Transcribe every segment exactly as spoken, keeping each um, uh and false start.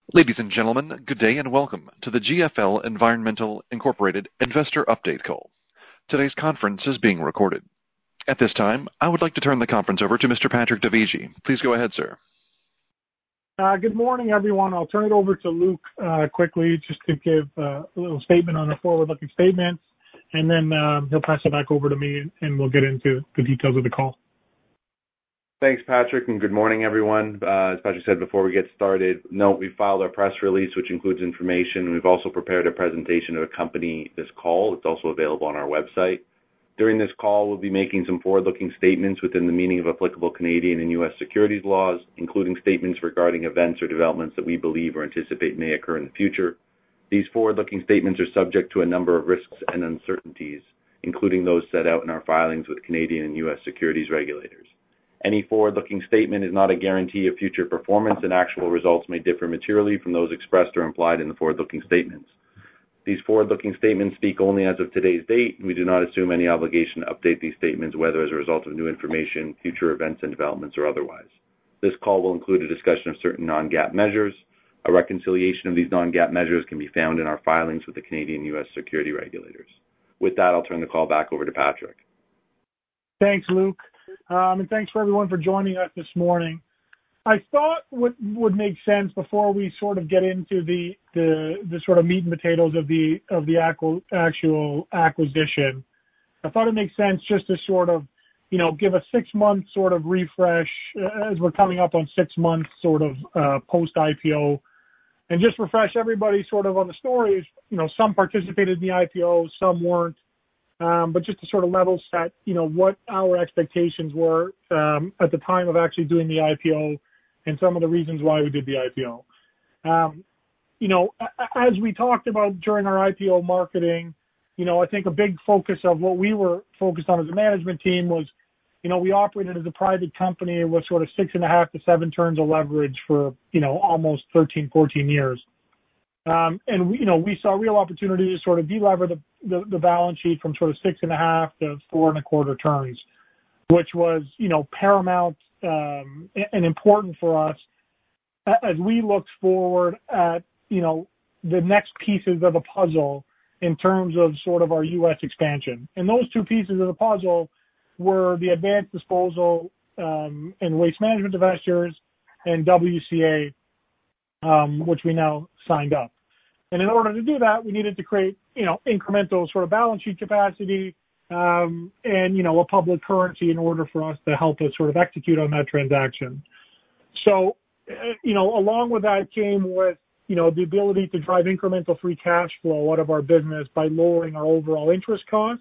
Ladies and gentlemen, good day and welcome to the G F L Environmental Incorporated Investor Update Call. Today's conference is being recorded. At this time, I would like to turn the conference over to Mister Patrick Dovigi. Please go ahead, sir. Uh, good morning, everyone. I'll turn it over to Luke uh, quickly just to give uh, a little statement on the forward-looking statements, and then um, he'll pass it back over to me, and we'll get into the details of the call. Thanks, Patrick, and good morning, everyone. Uh, as Patrick said before we get started, note we filed our press release, which includes information. We've also prepared a presentation to accompany this call. It's also available on our website. During this call, we'll be making some forward-looking statements within the meaning of applicable Canadian and U S securities laws, including statements regarding events or developments that we believe or anticipate may occur in the future. These forward-looking statements are subject to a number of risks and uncertainties, including those set out in our filings with Canadian and U S securities regulators. Any forward-looking statement is not a guarantee of future performance, and actual results may differ materially from those expressed or implied in the forward-looking statements. These forward-looking statements speak only as of today's date, and we do not assume any obligation to update these statements, whether as a result of new information, future events and developments, or otherwise. This call will include a discussion of certain non-GAAP measures. A reconciliation of these non-GAAP measures can be found in our filings with the Canadian and U S security regulators. With that, I'll turn the call back over to Patrick. Thanks, Luke. Um, and thanks for everyone for joining us this morning. I thought what would make sense before we sort of get into the, the, the sort of meat and potatoes of the of the actual acquisition, I thought it makes sense just to sort of, you know, give a six-month sort of refresh as we're coming up on six months sort of uh, post-I P O, and just refresh everybody sort of on the stories. You know, some participated in the I P O, some weren't. Um, but just to sort of level set, you know, what our expectations were um, at the time of actually doing the I P O and some of the reasons why we did the I P O. Um, you know, as we talked about during our I P O marketing, you know, I think a big focus of what we were focused on as a management team was, you know, we operated as a private company with sort of six and a half to seven turns of leverage for, you know, almost thirteen, fourteen years. Um, and, we, you know, we saw real opportunity to sort of delever the, the, the balance sheet from sort of six and a half to four and a quarter turns, which was, you know, paramount um, and important for us as we looked forward at, you know, the next pieces of the puzzle in terms of sort of our U S expansion. And those two pieces of the puzzle were the advanced disposal um, and waste management divestitures and W C A, um, which we now signed up. And in order to do that, we needed to create, you know, incremental sort of balance sheet capacity um, and, you know, a public currency in order for us to help us sort of execute on that transaction. So, you know, along with that came with, you know, the ability to drive incremental free cash flow out of our business by lowering our overall interest costs.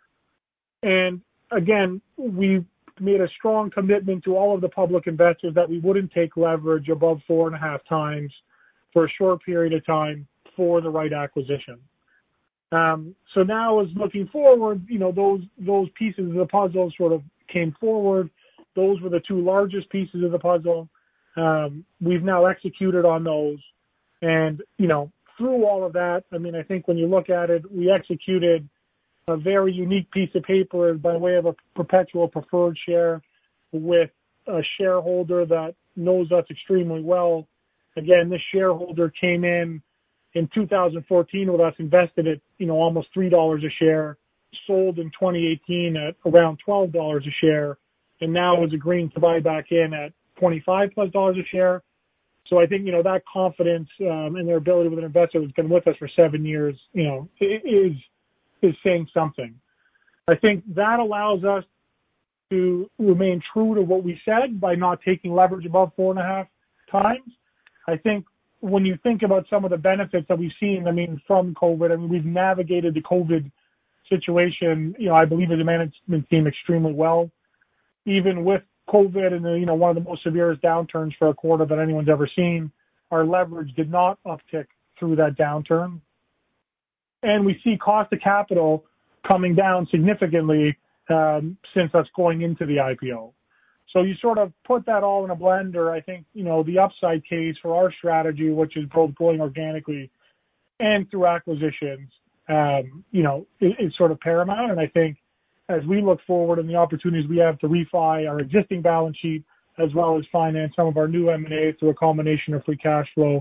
And again, we made a strong commitment to all of the public investors that we wouldn't take leverage above four and a half times for a short period of time for the right acquisition. Um, so now as looking forward, you know, those those pieces of the puzzle sort of came forward. Those were the two largest pieces of the puzzle. Um, we've now executed on those. And, you know, through all of that, I mean, I think when you look at it, we executed a very unique piece of paper by way of a perpetual preferred share with a shareholder that knows us extremely well. Again, this shareholder came in in two thousand fourteen with us, invested at, you know, almost three dollars a share, sold in twenty eighteen at around twelve dollars a share, and now is agreeing to buy back in at twenty-five plus dollars a share. So I think, you know, that confidence um, and their ability with an investor that's been with us for seven years, you know, is is saying something. I think that allows us to remain true to what we said by not taking leverage above four and a half times. I think when you think about some of the benefits that we've seen, I mean, from COVID, I mean, we've navigated the COVID situation, you know, I believe as a management team extremely well. Even with COVID and, the, you know, one of the most severest downturns for a quarter that anyone's ever seen, our leverage did not uptick through that downturn. And we see cost of capital coming down significantly um, since us going into the I P O. So you sort of put that all in a blender. I think, you know, the upside case for our strategy, which is both growing organically and through acquisitions, um, you know, is, is sort of paramount. And I think as we look forward and the opportunities we have to refi our existing balance sheet as well as finance some of our new M and A through a combination of free cash flow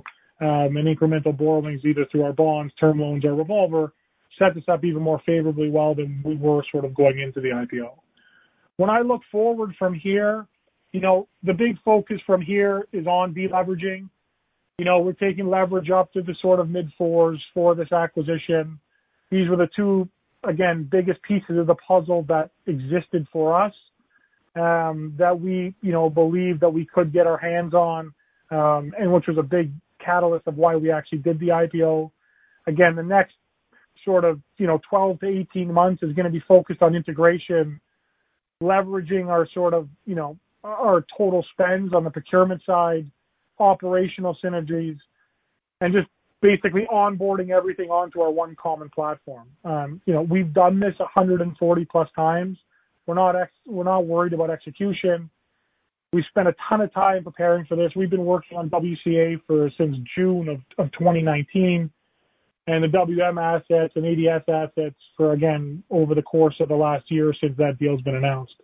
um, and incremental borrowings either through our bonds, term loans, or revolver set us up even more favorably well than we were sort of going into the I P O. When I look forward from here, you know, the big focus from here is on deleveraging. You know, we're taking leverage up to the sort of mid-fours for this acquisition. These were the two, again, biggest pieces of the puzzle that existed for us um, that we, you know, believed that we could get our hands on, um, and which was a big catalyst of why we actually did the I P O. Again, the next sort of, you know, twelve to eighteen months is going to be focused on integration, leveraging our sort of, you know, our total spends on the procurement side, operational synergies, and just basically onboarding everything onto our one common platform. Um, you know, we've done this one hundred forty plus times. We're not ex- we're not worried about execution. We spent a ton of time preparing for this. We've been working on W C A for since June of, of twenty nineteen, and the W M assets and A D S assets for, again, over the course of the last year since that deal's been announced.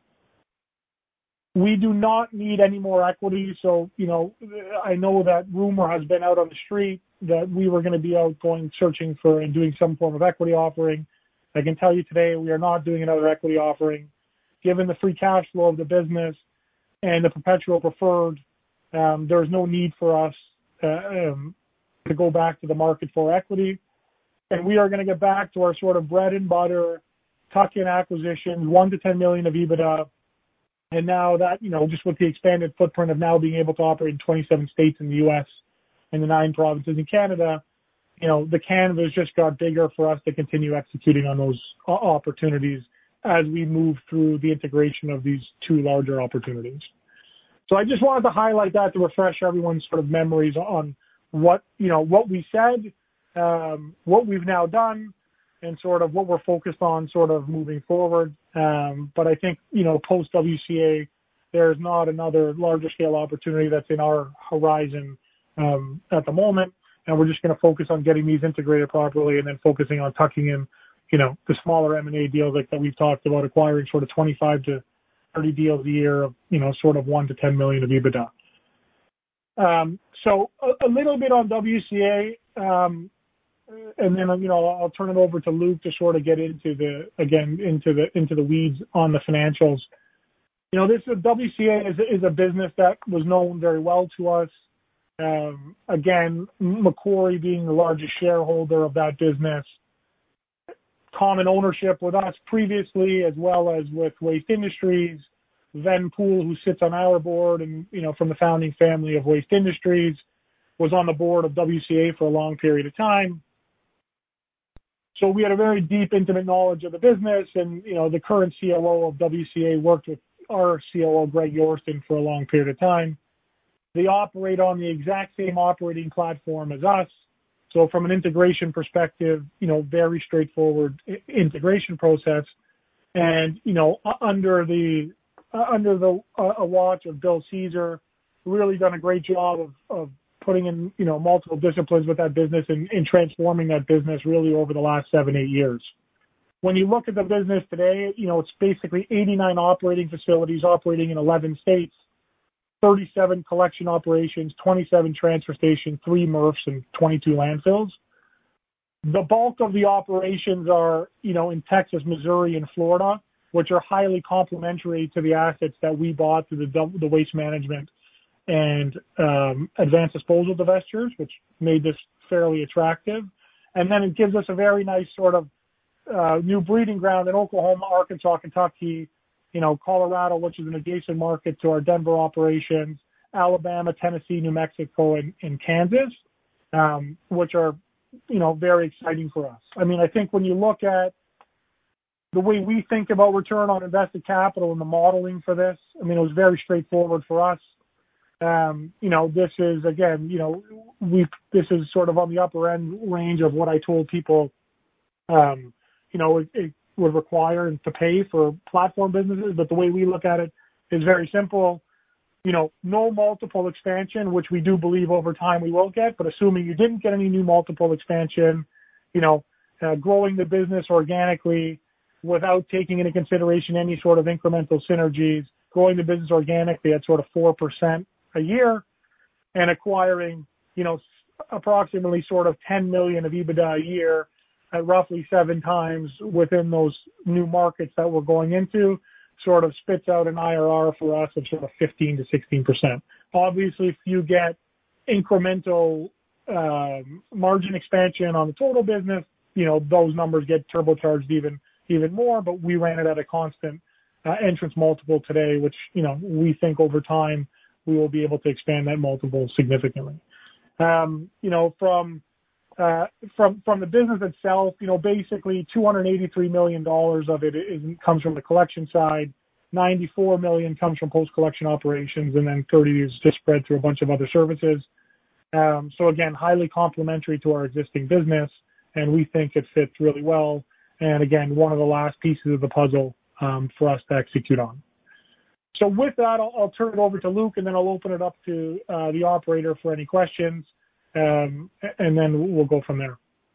We do not need any more equity. So, you know, I know that rumor has been out on the street that we were going to be out going searching for and doing some form of equity offering. I can tell you today we are not doing another equity offering. Given the free cash flow of the business and the perpetual preferred, um, there's no need for us uh, um, to go back to the market for equity. And we are going to get back to our sort of bread and butter tuck-in acquisitions, one to ten million of EBITDA. And now that, you know, just with the expanded footprint of now being able to operate in twenty-seven states in the U S and the nine provinces in Canada, you know, the canvas just got bigger for us to continue executing on those opportunities as we move through the integration of these two larger opportunities. So I just wanted to highlight that to refresh everyone's sort of memories on what, you know, what we said, um, what we've now done, and sort of what we're focused on sort of moving forward. Um, but I think, you know, post-W C A, there's not another larger scale opportunity that's in our horizon um, at the moment, and we're just going to focus on getting these integrated properly and then focusing on tucking in, you know, the smaller M and A deals like that we've talked about, acquiring sort of twenty-five to thirty deals a year of, you know, sort of one to ten million of EBITDA. Um, so a, a little bit on W C A, um, and then, you know, I'll turn it over to Luke to sort of get into the, again, into the, into the weeds on the financials. You know, this W C A is, is a business that was known very well to us. Um, again, Macquarie being the largest shareholder of that business, common ownership with us previously, as well as with Waste Industries. Ven Poole, who sits on our board and, you know, from the founding family of Waste Industries, was on the board of W C A for a long period of time. So we had a very deep, intimate knowledge of the business, and, you know, the current C O O of W C A worked with our C O O, Greg Yorston, for a long period of time. They operate on the exact same operating platform as us. So from an integration perspective, you know, very straightforward integration process. And, you know, under the uh, under the uh, a watch of Bill Caesar, really done a great job of, of putting in, you know, multiple disciplines with that business and, and transforming that business really over the last seven, eight years. When you look at the business today, you know, it's basically eighty-nine operating facilities operating in eleven states, thirty-seven collection operations, twenty-seven transfer stations, three M R Fs, and twenty-two landfills. The bulk of the operations are, you know, in Texas, Missouri, and Florida, which are highly complementary to the assets that we bought through the, the waste management and um, advanced disposal divestitures, which made this fairly attractive. And then it gives us a very nice sort of uh, new breeding ground in Oklahoma, Arkansas, Kentucky, you know, Colorado, which is an adjacent market to our Denver operations, Alabama, Tennessee, New Mexico, and, and Kansas, um, which are, you know, very exciting for us. I mean, I think when you look at the way we think about return on invested capital and the modeling for this, I mean, it was very straightforward for us. Um, you know, this is, again, you know, we this is sort of on the upper end range of what I told people, um, you know, it, it would require to pay for platform businesses. But the way we look at it is very simple. You know, no multiple expansion, which we do believe over time we will get, but assuming you didn't get any new multiple expansion, you know, uh, growing the business organically without taking into consideration any sort of incremental synergies, growing the business organically at sort of four percent a year and acquiring, you know, approximately sort of ten million of EBITDA a year at roughly seven times within those new markets that we're going into, sort of spits out an I R R for us of sort of fifteen to sixteen percent. Obviously, if you get incremental um, margin expansion on the total business, you know, those numbers get turbocharged even even more, but we ran it at a constant uh, entrance multiple today, which, you know, we think over time we will be able to expand that multiple significantly. Um, you know, from uh, from from the business itself, you know, basically two hundred eighty-three million dollars of it is, comes from the collection side, ninety-four million dollars comes from post-collection operations, and then thirty is just spread through a bunch of other services. Um, so again, highly complementary to our existing business, and we think it fits really well. And again, one of the last pieces of the puzzle um, for us to execute on. So with that, I'll, I'll turn it over to Luke, and then I'll open it up to uh, the operator for any questions, um, and then we'll go from there.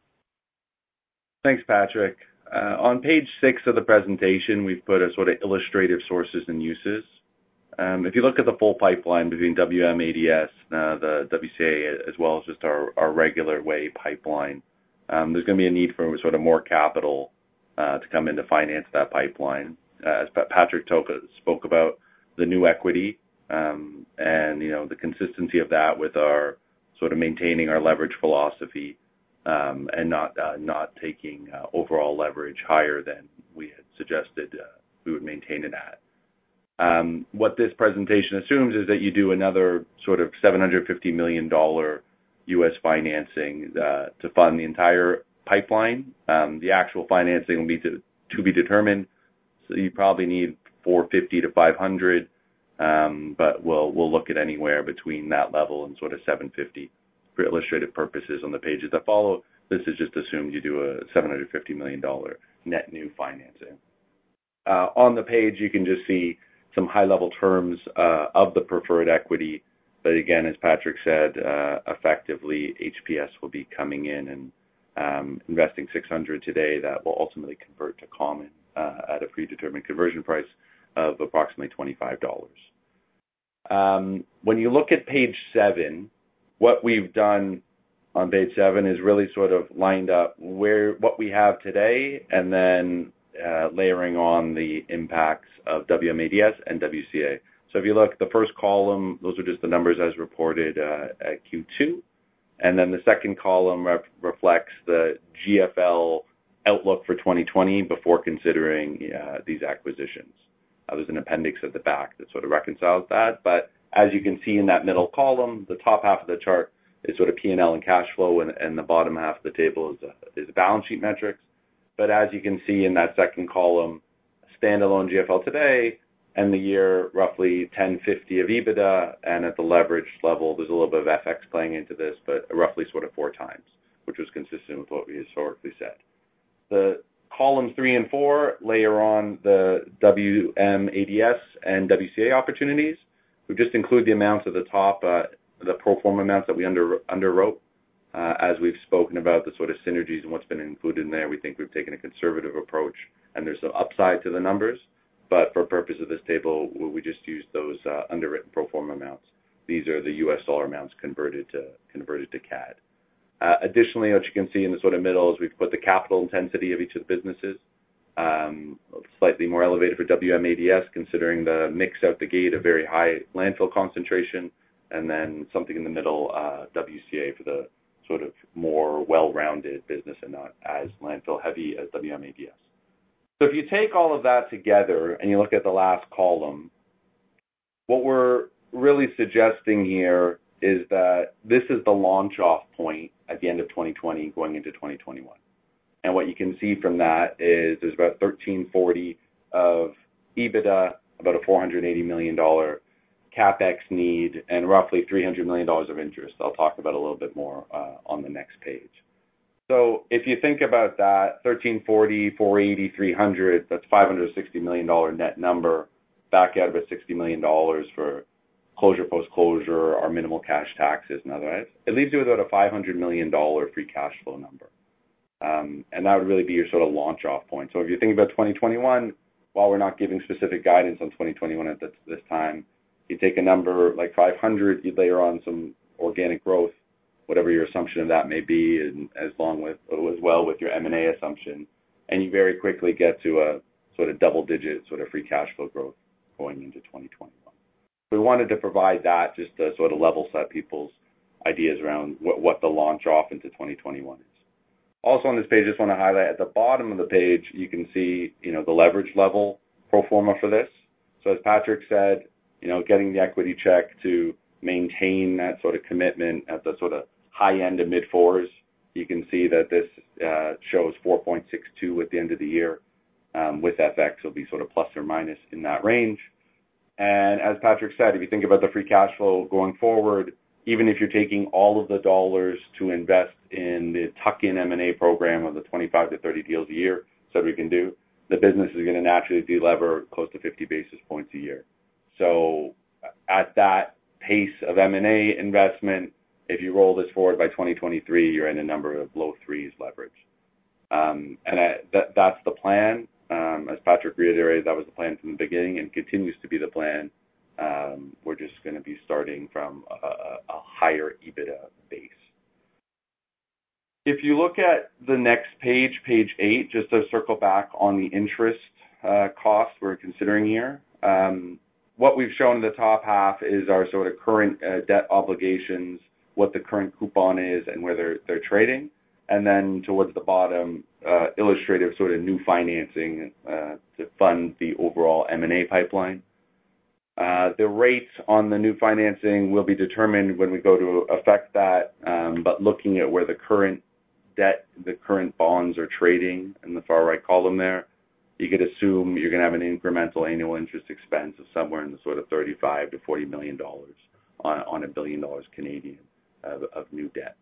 Thanks, Patrick. Uh, on page six of the presentation, we've put a sort of illustrative sources and uses. Um, if you look at the full pipeline between W M A D S, uh, the W C A, as well as just our, our regular way pipeline, um, there's going to be a need for sort of more capital uh, to come in to finance that pipeline. Uh, as Patrick spoke about, the new equity um, and, you know, the consistency of that with our sort of maintaining our leverage philosophy um, and not uh, not taking uh, overall leverage higher than we had suggested uh, we would maintain it at. Um, what this presentation assumes is that you do another sort of seven hundred fifty million dollars U S financing uh, to fund the entire pipeline. Um, the actual financing will be to, to be determined. So you probably need four hundred fifty to five hundred, um, but we'll we'll look at anywhere between that level and sort of seven hundred fifty for illustrative purposes on the pages that follow. This is just assumed you do a seven hundred fifty million dollars net new financing. Uh, on the page, you can just see some high-level terms uh, of the preferred equity. But again, as Patrick said, uh, effectively H P S will be coming in and um, investing six hundred today. That will ultimately convert to common uh, at a predetermined conversion price of approximately twenty-five dollars. Um, when you look at page seven, what we've done on page seven is really sort of lined up where what we have today, and then uh, layering on the impacts of W M A D S and W C A. So if you look, the first column, those are just the numbers as reported uh, at Q two. And then the second column rep- reflects the G F L outlook for twenty twenty before considering uh, these acquisitions. Uh, there's an appendix at the back that sort of reconciles that. But as you can see in that middle column, the top half of the chart is sort of P and L and cash flow, and, and the bottom half of the table is, uh, is balance sheet metrics. But as you can see in that second column, standalone G F L today, and the year roughly ten fifty of EBITDA, and at the leverage level, there's a little bit of F X playing into this, but roughly sort of four times, which was consistent with what we historically said. The columns three and four layer on the W M A D S and W C A opportunities. We just include the amounts at the top, uh, the pro forma amounts that we under, underwrote. Uh, as we've spoken about the sort of synergies and what's been included in there, we think we've taken a conservative approach, and there's some upside to the numbers. But for purpose of this table, we just use those uh, underwritten pro forma amounts. These are the U S dollar amounts converted to converted to C A D. Uh, additionally, what you can see in the sort of middle is we've put the capital intensity of each of the businesses, um, slightly more elevated for W M A D S, considering the mix out the gate, a very high landfill concentration, and then something in the middle, uh, W C A for the sort of more well-rounded business and not as landfill heavy as W M A D S. So if you take all of that together and you look at the last column, what we're really suggesting here is that this is the launch-off point at the end of twenty twenty going into twenty twenty-one. And what you can see from that is there's about thirteen forty of EBITDA, about a four hundred eighty million dollars CapEx need, and roughly three hundred million dollars of interest. I'll talk about a little bit more uh, on the next page. So if you think about that, thirteen forty, four eighty, three hundred, that's five hundred sixty million dollars net number. Back out about sixty million dollars for closure, post-closure, our minimal cash taxes and otherwise. It leaves you with about a five hundred million dollars free cash flow number. Um, and that would really be your sort of launch-off point. So if you think about twenty twenty-one, while we're not giving specific guidance on twenty twenty-one at this, this time, you take a number like five hundred, you layer on some organic growth whatever your assumption of that may be, and as long with as well with your M and A assumption, and you very quickly get to a sort of double-digit sort of free cash flow growth going into twenty twenty-one. We wanted to provide that just to sort of level set people's ideas around what, what the launch off into twenty twenty-one is. Also on this page, I just want to highlight at the bottom of the page, you can see, you know, the leverage level pro forma for this. So as Patrick said, you know, getting the equity check to maintain that sort of commitment at the sort of high end of mid fours. You can see that this uh, shows four point six two at the end of the year. Um, with F X, it'll be sort of plus or minus in that range. And as Patrick said, if you think about the free cash flow going forward, even if you're taking all of the dollars to invest in the tuck-in M and A program of the twenty-five to thirty deals a year, so we can do, the business is going to naturally delever close to fifty basis points a year. So at that pace of M and A investment, if you roll this forward by twenty twenty-three, you're in a number of low threes leverage. Um, and I, that, that's the plan. Um, as Patrick reiterated, that was the plan from the beginning and continues to be the plan. Um, we're just going to be starting from a, a higher EBITDA base. If you look at the next page, page eight, just to circle back on the interest uh, cost we're considering here, um, what we've shown in the top half is our sort of current uh, debt obligations, what the current coupon is, and where they're, they're trading. And then towards the bottom, uh, illustrative sort of new financing uh, to fund the overall M and A pipeline. Uh, the rates on the new financing will be determined when we go to affect that, um, but looking at where the current debt, the current bonds are trading in the far right column there, you could assume you're going to have an incremental annual interest expense of somewhere in the sort of thirty-five to forty million dollars on, on a billion dollars Canadian of, of new debt.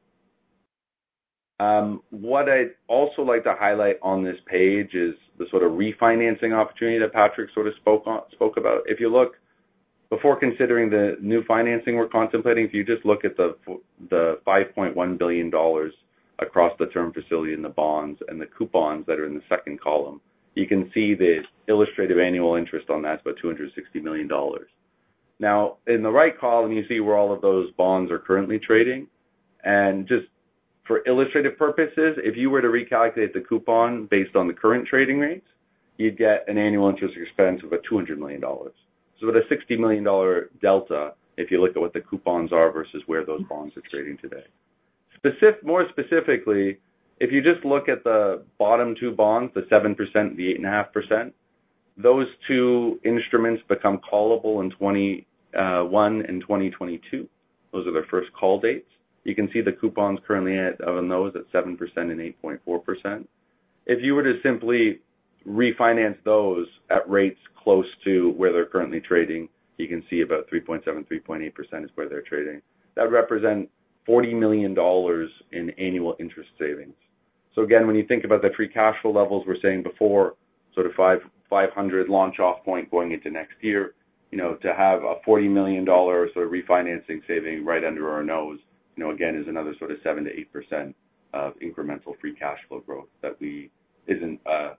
Um, what I'd also like to highlight on this page is the sort of refinancing opportunity that Patrick sort of spoke on, spoke about. If you look, before considering the new financing we're contemplating, if you just look at the the five point one billion dollars across the term facility and the bonds and the coupons that are in the second column, you can see the illustrative annual interest on that's about two hundred sixty million dollars. Now, in the right column, you see where all of those bonds are currently trading. And just for illustrative purposes, if you were to recalculate the coupon based on the current trading rates, you'd get an annual interest expense of about two hundred million dollars. So about a sixty million dollars delta if you look at what the coupons are versus where those bonds are trading today. Specific, more specifically, if you just look at the bottom two bonds, the seven percent and the eight point five percent, those two instruments become callable in twenty-one and twenty twenty-two. Those are their first call dates. You can see the coupons currently at, on those at seven percent and eight point four percent. If you were to simply refinance those at rates close to where they're currently trading, you can see about three point seven, three point eight percent is where they're trading. That would represent forty million dollars in annual interest savings. So again, when you think about the free cash flow levels we're saying before, sort of five, 500 launch off point going into next year, you know, to have a forty million dollars sort of refinancing saving right under our nose, you know, again, is another sort of seven to eight percent of incremental free cash flow growth that we isn't a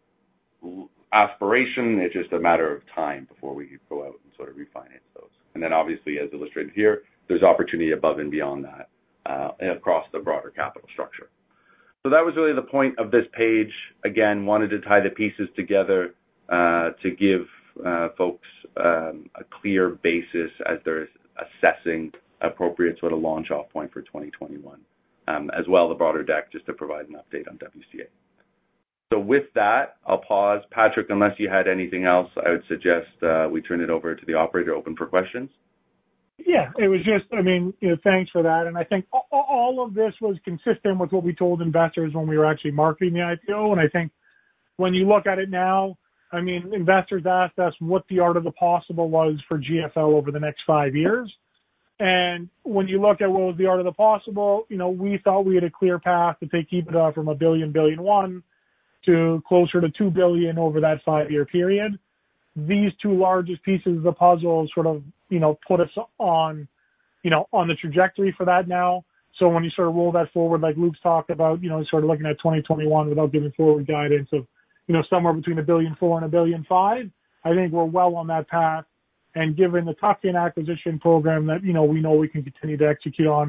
aspiration. It's just a matter of time before we go out and sort of refinance those. And then obviously, as illustrated here, there's opportunity above and beyond that uh, across the broader capital structure. So that was really the point of this page. Again, wanted to tie the pieces together uh, to give uh, folks um, a clear basis as they're assessing appropriate sort of launch off point for twenty twenty-one, um, as well the broader deck just to provide an update on W C A. So with that, I'll pause. Patrick, unless you had anything else, I would suggest uh, we turn it over to the operator open for questions. Yeah, it was just, I mean, you know, thanks for that. And I think all of this was consistent with what we told investors when we were actually marketing the I P O. And I think when you look at it now, I mean, investors asked us what the art of the possible was for G F L over the next five years. And when you look at what was the art of the possible, you know, we thought we had a clear path to take EBITDA from a billion, billion one to closer to two billion over that five-year period. These two largest pieces of the puzzle sort of, you know, put us on, you know, on the trajectory for that now. So when you sort of roll that forward, like Luke's talked about, you know, sort of looking at twenty twenty-one without giving forward guidance of, you know, somewhere between a billion four and a billion five, I think we're well on that path. And given the tuck-in acquisition program that, you know, we know we can continue to execute on,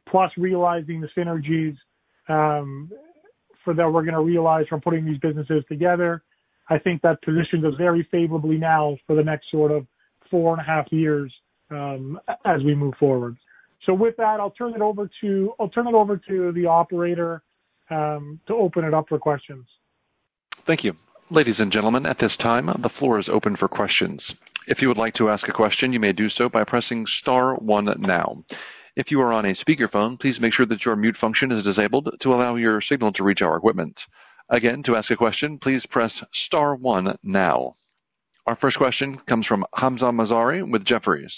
plus realizing the synergies um, for that we're going to realize from putting these businesses together, I think that positions us very favorably now for the next sort of four and a half years um, as we move forward. So with that, I'll turn it over to I'll turn it over to the operator um, to open it up for questions. Thank you. Ladies and gentlemen, at this time, the floor is open for questions. If you would like to ask a question, you may do so by pressing star one now. If you are on a speakerphone, please make sure that your mute function is disabled to allow your signal to reach our equipment. Again, to ask a question, please press star one now. Our first question comes from Hamzah Mazari with Jefferies.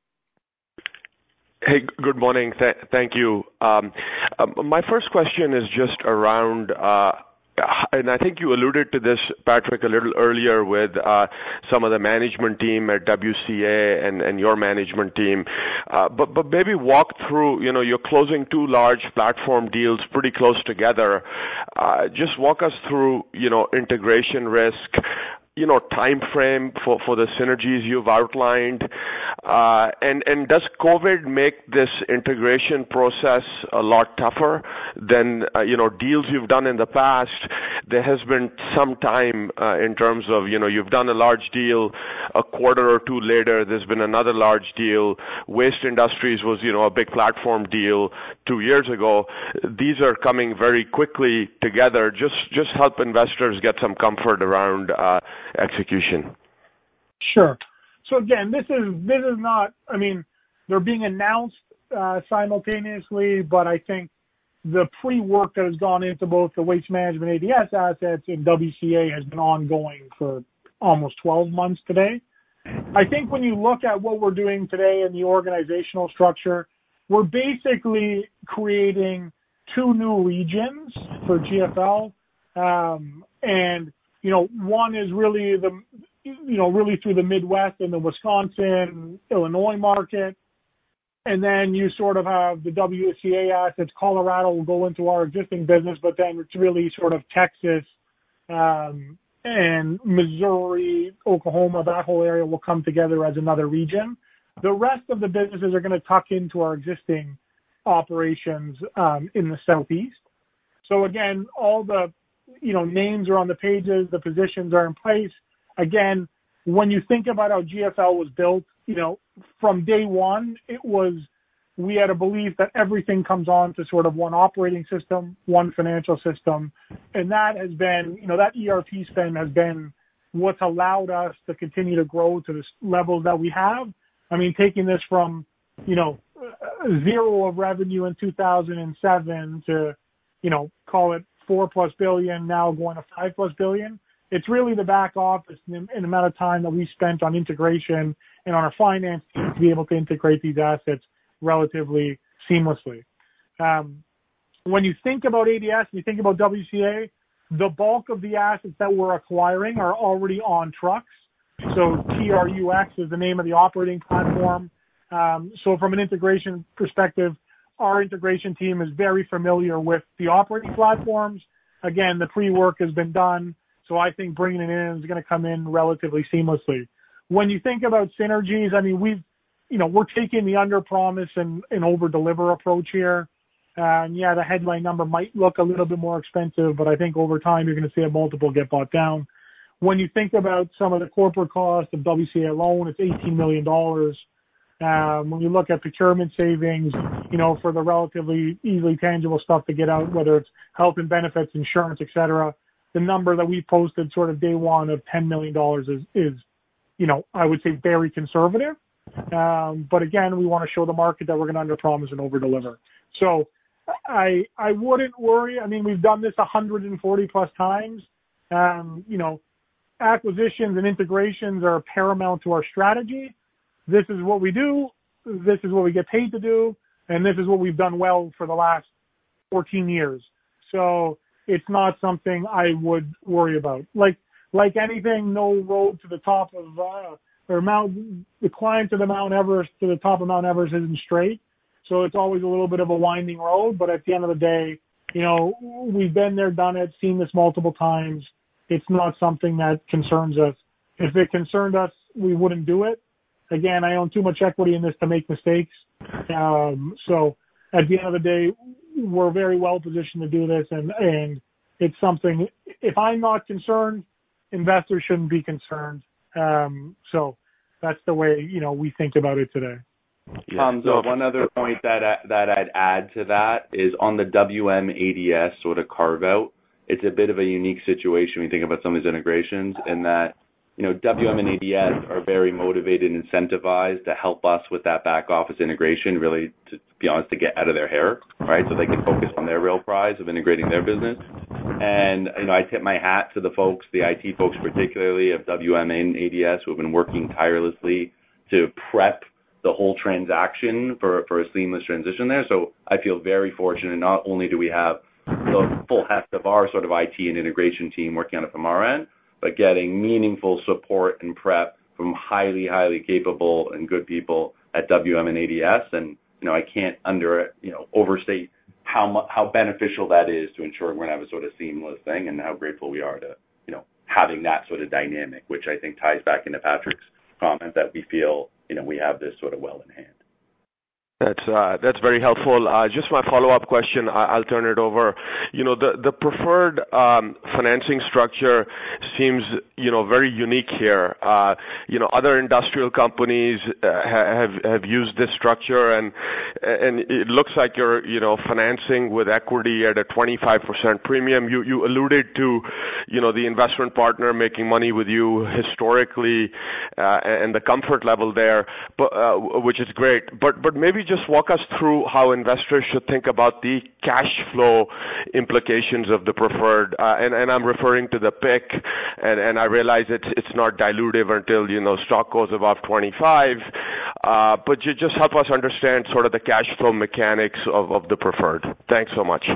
Hey, good morning. Th- thank you. Um, uh, my first question is just around, uh, and I think you alluded to this, Patrick, a little earlier with uh, some of the management team at W C A and, and your management team. Uh, but, but maybe walk through, you know, you're closing two large platform deals pretty close together. Uh, just walk us through, you know, integration risk, you know, time frame for, for the synergies you've outlined. Uh, and, and does COVID make this integration process a lot tougher than, uh, you know, deals you've done in the past? There has been some time uh, in terms of, you know, you've done a large deal, a quarter or two later, there's been another large deal. Waste Industries was, you know, a big platform deal two years ago. These are coming very quickly together. Just, just help investors get some comfort around uh, execution. Sure. So again, this is this is not. I mean, they're being announced uh, simultaneously, but I think the pre-work that has gone into both the Waste Management A D S assets and W C A has been ongoing for almost twelve months today. I think when you look at what we're doing today in the organizational structure, we're basically creating two new regions for G F L, um, and you know, one is really the, you know, really through the Midwest and the Wisconsin, Illinois market. And then you sort of have the W C A assets. Colorado will go into our existing business, but then it's really sort of Texas, um, and Missouri, Oklahoma, that whole area will come together as another region. The rest of the businesses are going to tuck into our existing operations, um, in the Southeast. So again, all the, you know, names are on the pages, the positions are in place. Again, when you think about how G F L was built, you know, from day one, it was, we had a belief that everything comes on to sort of one operating system, one financial system. And that has been, you know, that E R P spend has been what's allowed us to continue to grow to the levels that we have. I mean, taking this from, you know, zero of revenue in two thousand seven to, you know, call it four plus billion, now going to five plus billion. It's really the back office and the amount of time that we spent on integration and on our finance team to be able to integrate these assets relatively seamlessly. Um, when you think about A D S, you think about W C A, the bulk of the assets that we're acquiring are already on trucks. So T R U X is the name of the operating platform. Um, so from an integration perspective, our integration team is very familiar with the operating platforms. Again, the pre-work has been done, so I think bringing it in is going to come in relatively seamlessly. When you think about synergies, I mean, we've, you know, we're taking the under-promise and, and over-deliver approach here. Uh, and yeah, the headline number might look a little bit more expensive, but I think over time you're going to see a multiple get bought down. When you think about some of the corporate costs of W C A alone, it's eighteen million dollars. Um, when you look at procurement savings, you know, for the relatively easily tangible stuff to get out, whether it's health and benefits, insurance, et cetera, the number that we posted sort of day one of ten million dollars is, is, you know, I would say very conservative. Um, but again, we want to show the market that we're going to underpromise and overdeliver. So I, I wouldn't worry. I mean, we've done this one hundred forty plus times. Um, you know, acquisitions and integrations are paramount to our strategy. This is what we do. This is what we get paid to do. And this is what we've done well for the last fourteen years. So it's not something I would worry about. Like, like anything, no road to the top of, uh, or Mount, the climb to the Mount Everest, to the top of Mount Everest isn't straight. So it's always a little bit of a winding road. But at the end of the day, you know, we've been there, done it, seen this multiple times. It's not something that concerns us. If it concerned us, we wouldn't do it. Again, I own too much equity in this to make mistakes. Um, so at the end of the day, we're very well positioned to do this, and, and it's something, if I'm not concerned, investors shouldn't be concerned. Um, so that's the way, you know, we think about it today. Yeah. Um, so one other point that I, that I'd add to that is on the W M A D S sort of carve out. It's a bit of a unique situation when you think about some of these integrations, in that, you know, W M and A D S are very motivated and incentivized to help us with that back office integration, really, to be honest, to get out of their hair, right? So they can focus on their real prize of integrating their business. And, you know, I tip my hat to the folks, the I T folks particularly of W M and A D S, who have been working tirelessly to prep the whole transaction for, for a seamless transition there. So I feel very fortunate. Not only do we have the full heft of our sort of I T and integration team working on it from our end, but getting meaningful support and prep from highly, highly capable and good people at W M and A D S. And, you know, I can't under, you know, overstate how mu- how beneficial that is to ensure we're going to have a sort of seamless thing, and how grateful we are to, you know, having that sort of dynamic, which I think ties back into Patrick's comment that we feel, you know, we have this sort of well in hand. That's uh, that's very helpful. Uh, just my follow-up question, I, I'll turn it over. You know, the the preferred um, financing structure seems, you know, very unique here. Uh, you know, other industrial companies uh, have have used this structure, and and it looks like you're, you know, financing with equity at a twenty-five percent premium. You you alluded to, you know, the investment partner making money with you historically, uh, and the comfort level there, but uh, which is great. But but maybe just walk us through how investors should think about the cash flow implications of the preferred, uh, and, and I'm referring to the P I C, and, and I realize it's, it's not dilutive until, you know, stock goes above twenty-five, uh, but you just help us understand sort of the cash flow mechanics of, of the preferred. Thanks so much.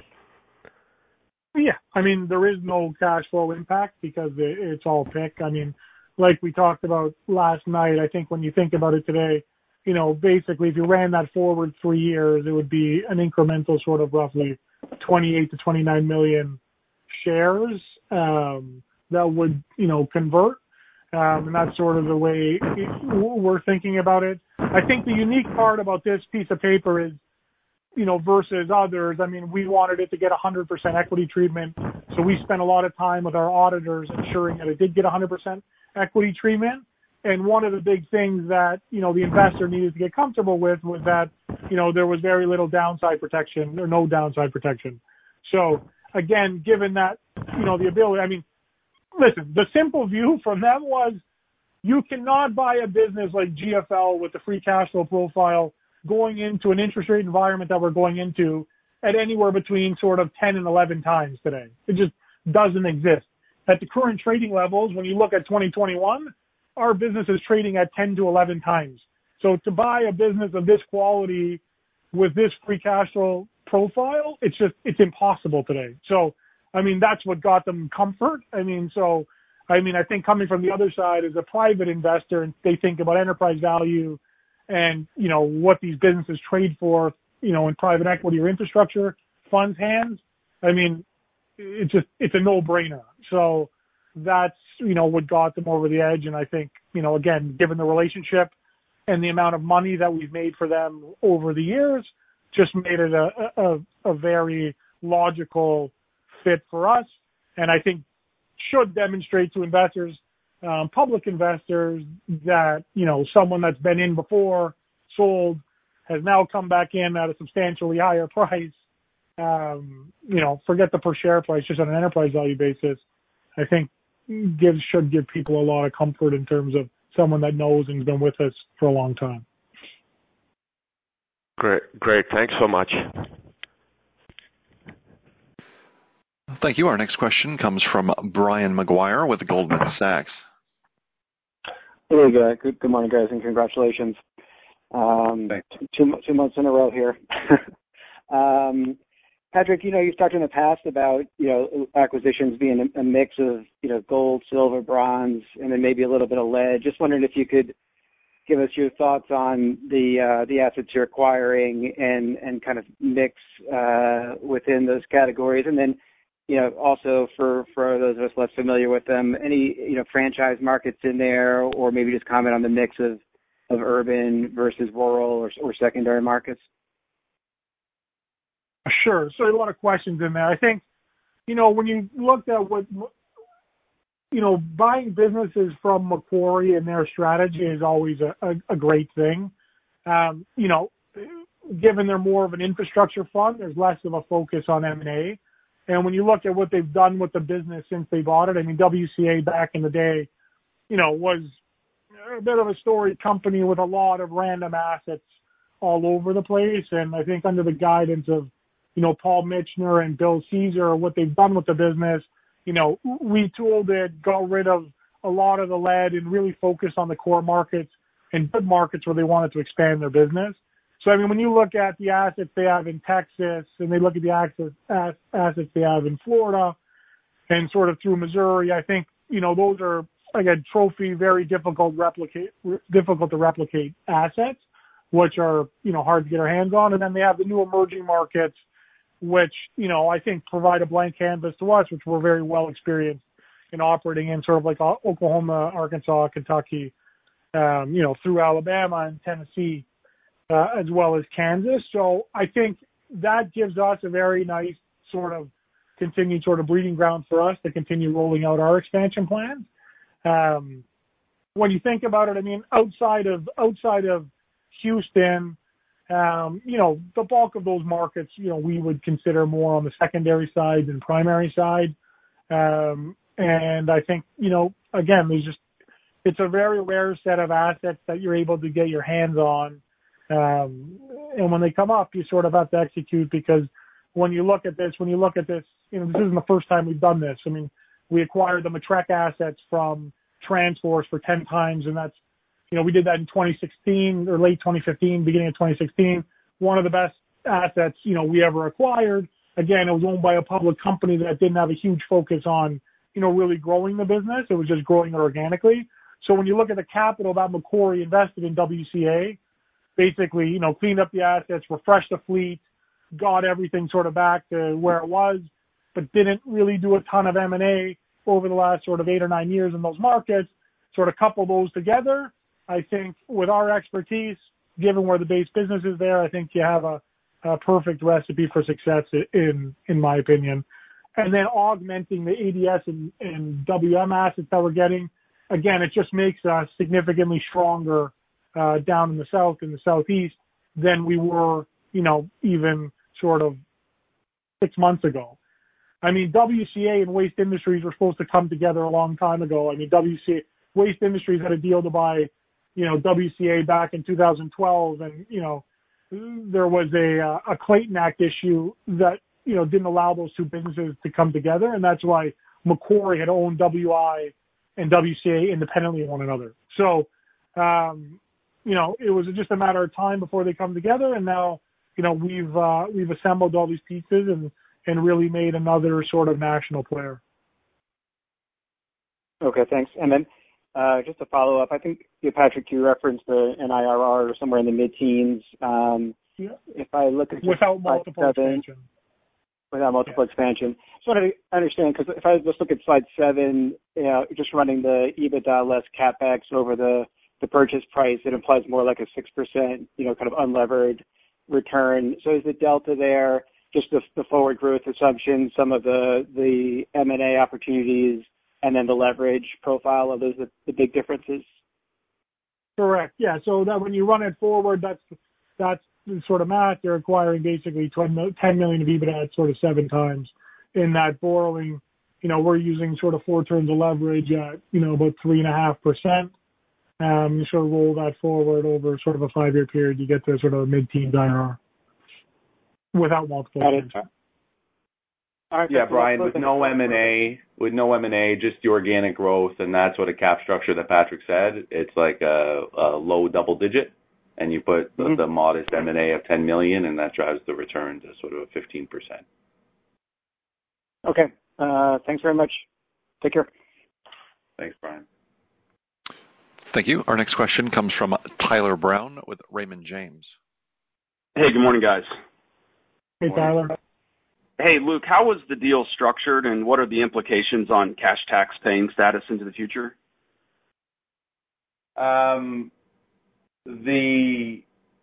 Yeah, I mean, there is no cash flow impact because it's all P I C. I mean, like we talked about last night, I think when you think about it today, you know, basically, if you ran that forward three years, it would be an incremental sort of roughly twenty-eight to twenty-nine million shares um, that would, you know, convert. Um, and that's sort of the way it, we're thinking about it. I think the unique part about this piece of paper is, you know, versus others, I mean, we wanted it to get one hundred percent equity treatment. So we spent a lot of time with our auditors ensuring that it did get one hundred percent equity treatment. And one of the big things that, you know, the investor needed to get comfortable with was that, you know, there was very little downside protection or no downside protection. So, again, given that, you know, the ability, I mean, listen, the simple view from them was you cannot buy a business like G F L with the free cash flow profile going into an interest rate environment that we're going into at anywhere between sort of ten and eleven times today. It just doesn't exist. At the current trading levels, when you look at twenty twenty-one, our business is trading at ten to eleven times. So to buy a business of this quality with this free cash flow profile, it's just, it's impossible today. So, I mean, that's what got them comfort. I mean, so, I mean, I think coming from the other side as a private investor, and they think about enterprise value and, you know, what these businesses trade for, you know, in private equity or infrastructure funds hands, I mean, it's just, it's a no-brainer. So, that's, you know, what got them over the edge. And I think, you know, again, given the relationship and the amount of money that we've made for them over the years, just made it a, a, a very logical fit for us. And I think should demonstrate to investors, um, public investors, that, you know, someone that's been in before, sold, has now come back in at a substantially higher price. Um, you know, forget the per share price, just on an enterprise value basis. I think gives should give people a lot of comfort in terms of someone that knows and has been with us for a long time. Great, great. Thanks so much. Thank you. Our next question comes from Brian Maguire with Goldman Sachs. Hey, good, good, good morning, guys, and congratulations. Um, two, two months in a row here. um, Patrick, you know, you've talked in the past about, you know, acquisitions being a, a mix of, you know, gold, silver, bronze, and then maybe a little bit of lead. Just wondering if you could give us your thoughts on the uh, the assets you're acquiring and, and kind of mix uh, within those categories. And then, you know, also for, for those of us less familiar with them, any, you know, franchise markets in there, or maybe just comment on the mix of, of urban versus rural or, or secondary markets. Sure. So a lot of questions in there. I think, you know, when you looked at what, you know, buying businesses from Macquarie and their strategy is always a, a, a great thing. Um, you know, given they're more of an infrastructure fund, there's less of a focus on M and A. And when you look at what they've done with the business since they bought it, I mean, W C A back in the day, you know, was a bit of a storied company with a lot of random assets all over the place. And I think under the guidance of, you know, Paul Mitchner and Bill Caesar, what they've done with the business, you know, retooled it, got rid of a lot of the lead and really focused on the core markets and good markets where they wanted to expand their business. So, I mean, when you look at the assets they have in Texas and they look at the assets, assets they have in Florida and sort of through Missouri, I think, you know, those are, again, trophy, very difficult replicate, difficult to replicate assets, which are, you know, hard to get our hands on. And then they have the new emerging markets, which, you know, I think provide a blank canvas to us, which we're very well experienced in operating in, sort of like Oklahoma, Arkansas, Kentucky, um, you know, through Alabama and Tennessee, uh, as well as Kansas. So I think that gives us a very nice sort of continued sort of breeding ground for us to continue rolling out our expansion plans. Um, when you think about it, I mean, outside of outside of Houston, um, you know, the bulk of those markets, you know, we would consider more on the secondary side than primary side. Um, and I think, you know, again, there's just, it's a very rare set of assets that you're able to get your hands on. Um, and when they come up, you sort of have to execute, because when you look at this, when you look at this, you know, this isn't the first time we've done this. I mean, we acquired the Matrec assets from Transforce for ten times, and that's, you know, we did that in twenty sixteen or late twenty fifteen, beginning of twenty sixteen. One of the best assets, you know, we ever acquired. Again, it was owned by a public company that didn't have a huge focus on, you know, really growing the business. It was just growing it organically. So when you look at the capital that Macquarie invested in W C A, basically, you know, cleaned up the assets, refreshed the fleet, got everything sort of back to where it was, but didn't really do a ton of M and A over the last sort of eight or nine years in those markets. Sort of couple those together, I think with our expertise, given where the base business is there, I think you have a, a perfect recipe for success in, in my opinion. And then augmenting the A D S and, and W M assets that we're getting, again, it just makes us significantly stronger uh, down in the south, in the southeast, than we were, you know, even sort of six months ago. I mean, W C A and Waste Industries were supposed to come together a long time ago. I mean, W C A, Waste Industries had a deal to buy, you know, W C A back in two thousand twelve, and, you know, there was a, uh, a Clayton Act issue that, you know, didn't allow those two businesses to come together, and that's why Macquarie had owned W I and W C A independently of one another. So, um, you know, it was just a matter of time before they come together, and now, you know, we've uh, we've assembled all these pieces and, and really made another sort of national player. Okay, thanks. And then uh, just to follow up, I think, you, Patrick, you referenced the, an I R R somewhere in the mid-teens. Um, yeah. If I look at without multiple seven, expansion. Without multiple yeah. expansion. Just wanted to understand, because if I just look at slide seven, you know, just running the EBITDA less CapEx over the, the purchase price, it implies more like a six percent, you know, kind of unlevered return. So is the delta there just the, the forward growth assumption, some of the, the M and A opportunities, and then the leverage profile? Are those the, the big differences? Correct. Yeah. So that when you run it forward, that's that's the sort of math. They're acquiring basically ten million of EBITDA at sort of seven times. In that borrowing, you know, we're using sort of four turns of leverage at, you know, about three and a half percent. Um, you sort of roll that forward over sort of a five-year period, you get to sort of a mid-teens I R R without multiple. All right, yeah, Brian, with no M and A, with no M and A, just the organic growth, and that sort of cap structure that Patrick said, it's like a, a low double digit, and you put mm-hmm. the, the modest M and A of ten million, and that drives the return to sort of a fifteen percent. Okay. Uh, thanks very much. Take care. Thanks, Brian. Thank you. Our next question comes from Tyler Brown with Raymond James. Hey, good morning, guys. Hey, Tyler. Hey, Luke, how was the deal structured, and what are the implications on cash tax paying status into the future? Um, the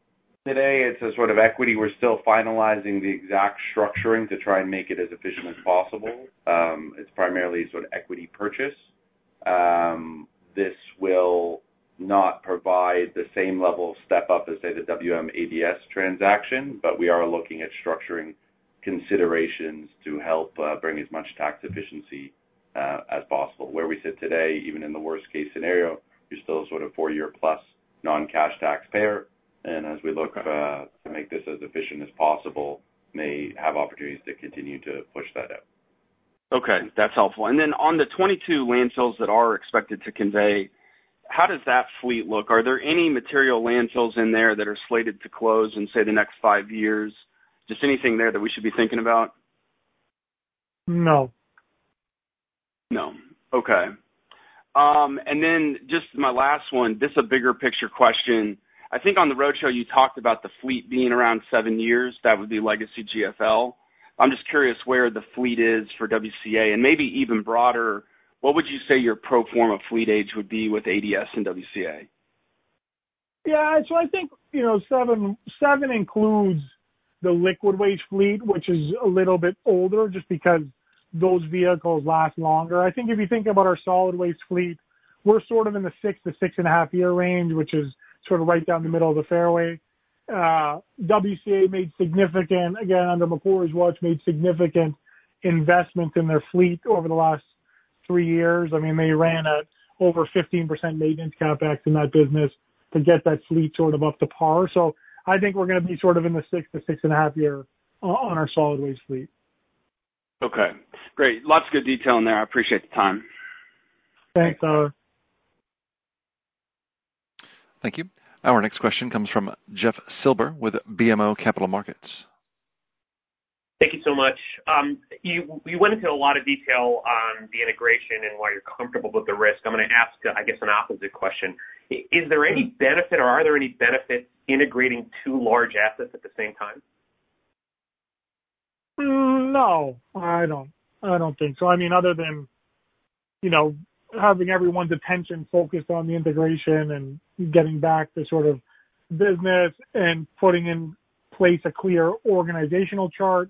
Today, it's a sort of equity. We're still finalizing the exact structuring to try and make it as efficient as possible. Um, it's primarily sort of equity purchase. Um, this will not provide the same level of step up as, say, the W M A D S transaction, but we are looking at structuring considerations to help uh, bring as much tax efficiency uh, as possible. Where we sit today, even in the worst case scenario, you're still sort of four-year plus non-cash taxpayer, and as we look uh, to make this as efficient as possible, may have opportunities to continue to push that out. Okay, that's helpful. And then on the twenty-two landfills that are expected to convey, how does that fleet look? Are there any material landfills in there that are slated to close in, say, the next five years? Just anything there that we should be thinking about? No. No. Okay. Um, and then just my last one, this is a bigger picture question. I think on the roadshow you talked about the fleet being around seven years. That would be legacy G F L. I'm just curious where the fleet is for W C A, and maybe even broader, what would you say your pro forma fleet age would be with A D S and W C A? Yeah, so I think, you know, seven seven includes the liquid waste fleet, which is a little bit older just because those vehicles last longer. I think if you think about our solid waste fleet, we're sort of in the six to six and a half year range, which is sort of right down the middle of the fairway. Uh, W C A made significant, again, under Macquarie's watch, made significant investments in their fleet over the last three years. I mean, they ran at over fifteen percent maintenance capex in that business to get that fleet sort of up to par. So I think we're going to be sort of in the six to six and a half year on our solid waste fleet. Okay, great. Lots of good detail in there. I appreciate the time. Thanks, Tyler. Thank you. Our next question comes from Jeff Silber with B M O Capital Markets. Thank you so much. Um, you, you went into a lot of detail on the integration and why you're comfortable with the risk. I'm going to ask, I guess, an opposite question. Is there any benefit or are there any benefits integrating two large assets at the same time? Mm, no, I don't. I don't think so. I mean, other than, you know, having everyone's attention focused on the integration and getting back to sort of business and putting in place a clear organizational chart,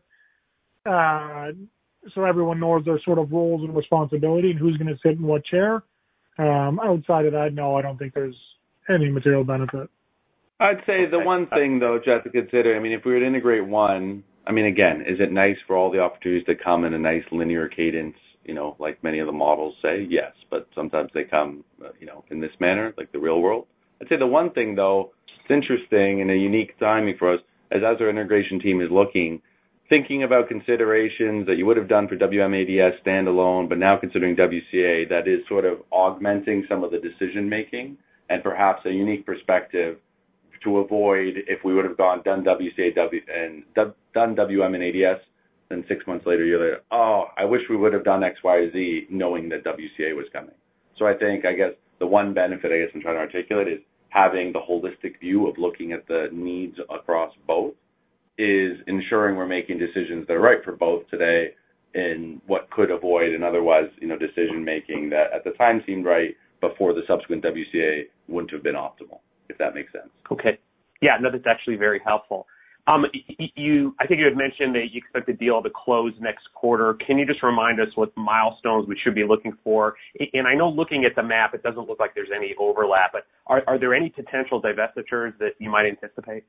uh, so everyone knows their sort of roles and responsibility and who's going to sit in what chair. Um, outside of that, no, I don't think there's any material benefit. I'd say the one thing, though, Jeff, to consider, I mean, if we were to integrate one, I mean, again, is it nice for all the opportunities to come in a nice linear cadence, you know, like many of the models say? Yes, but sometimes they come, uh, you know, in this manner, like the real world. I'd say the one thing, though, it's interesting and a unique timing for us, as as our integration team is looking, thinking about considerations that you would have done for W M A D S standalone, but now considering W C A, that is sort of augmenting some of the decision-making and perhaps a unique perspective to avoid if we would have gone done W C A w, and done W M and A D S, then six months later you're like, oh, I wish we would have done X, Y, or Z knowing that W C A was coming. So I think, I guess, the one benefit I guess I'm trying to articulate is having the holistic view of looking at the needs across both is ensuring we're making decisions that are right for both today in what could avoid an otherwise, you know, decision making that at the time seemed right, but for the subsequent W C A wouldn't have been optimal, if that makes sense. Okay. Yeah, no, that's actually very helpful. Um, you, I think you had mentioned that you expect the deal to close next quarter. Can you just remind us what milestones we should be looking for? And I know looking at the map, it doesn't look like there's any overlap, but are, are there any potential divestitures that you might anticipate?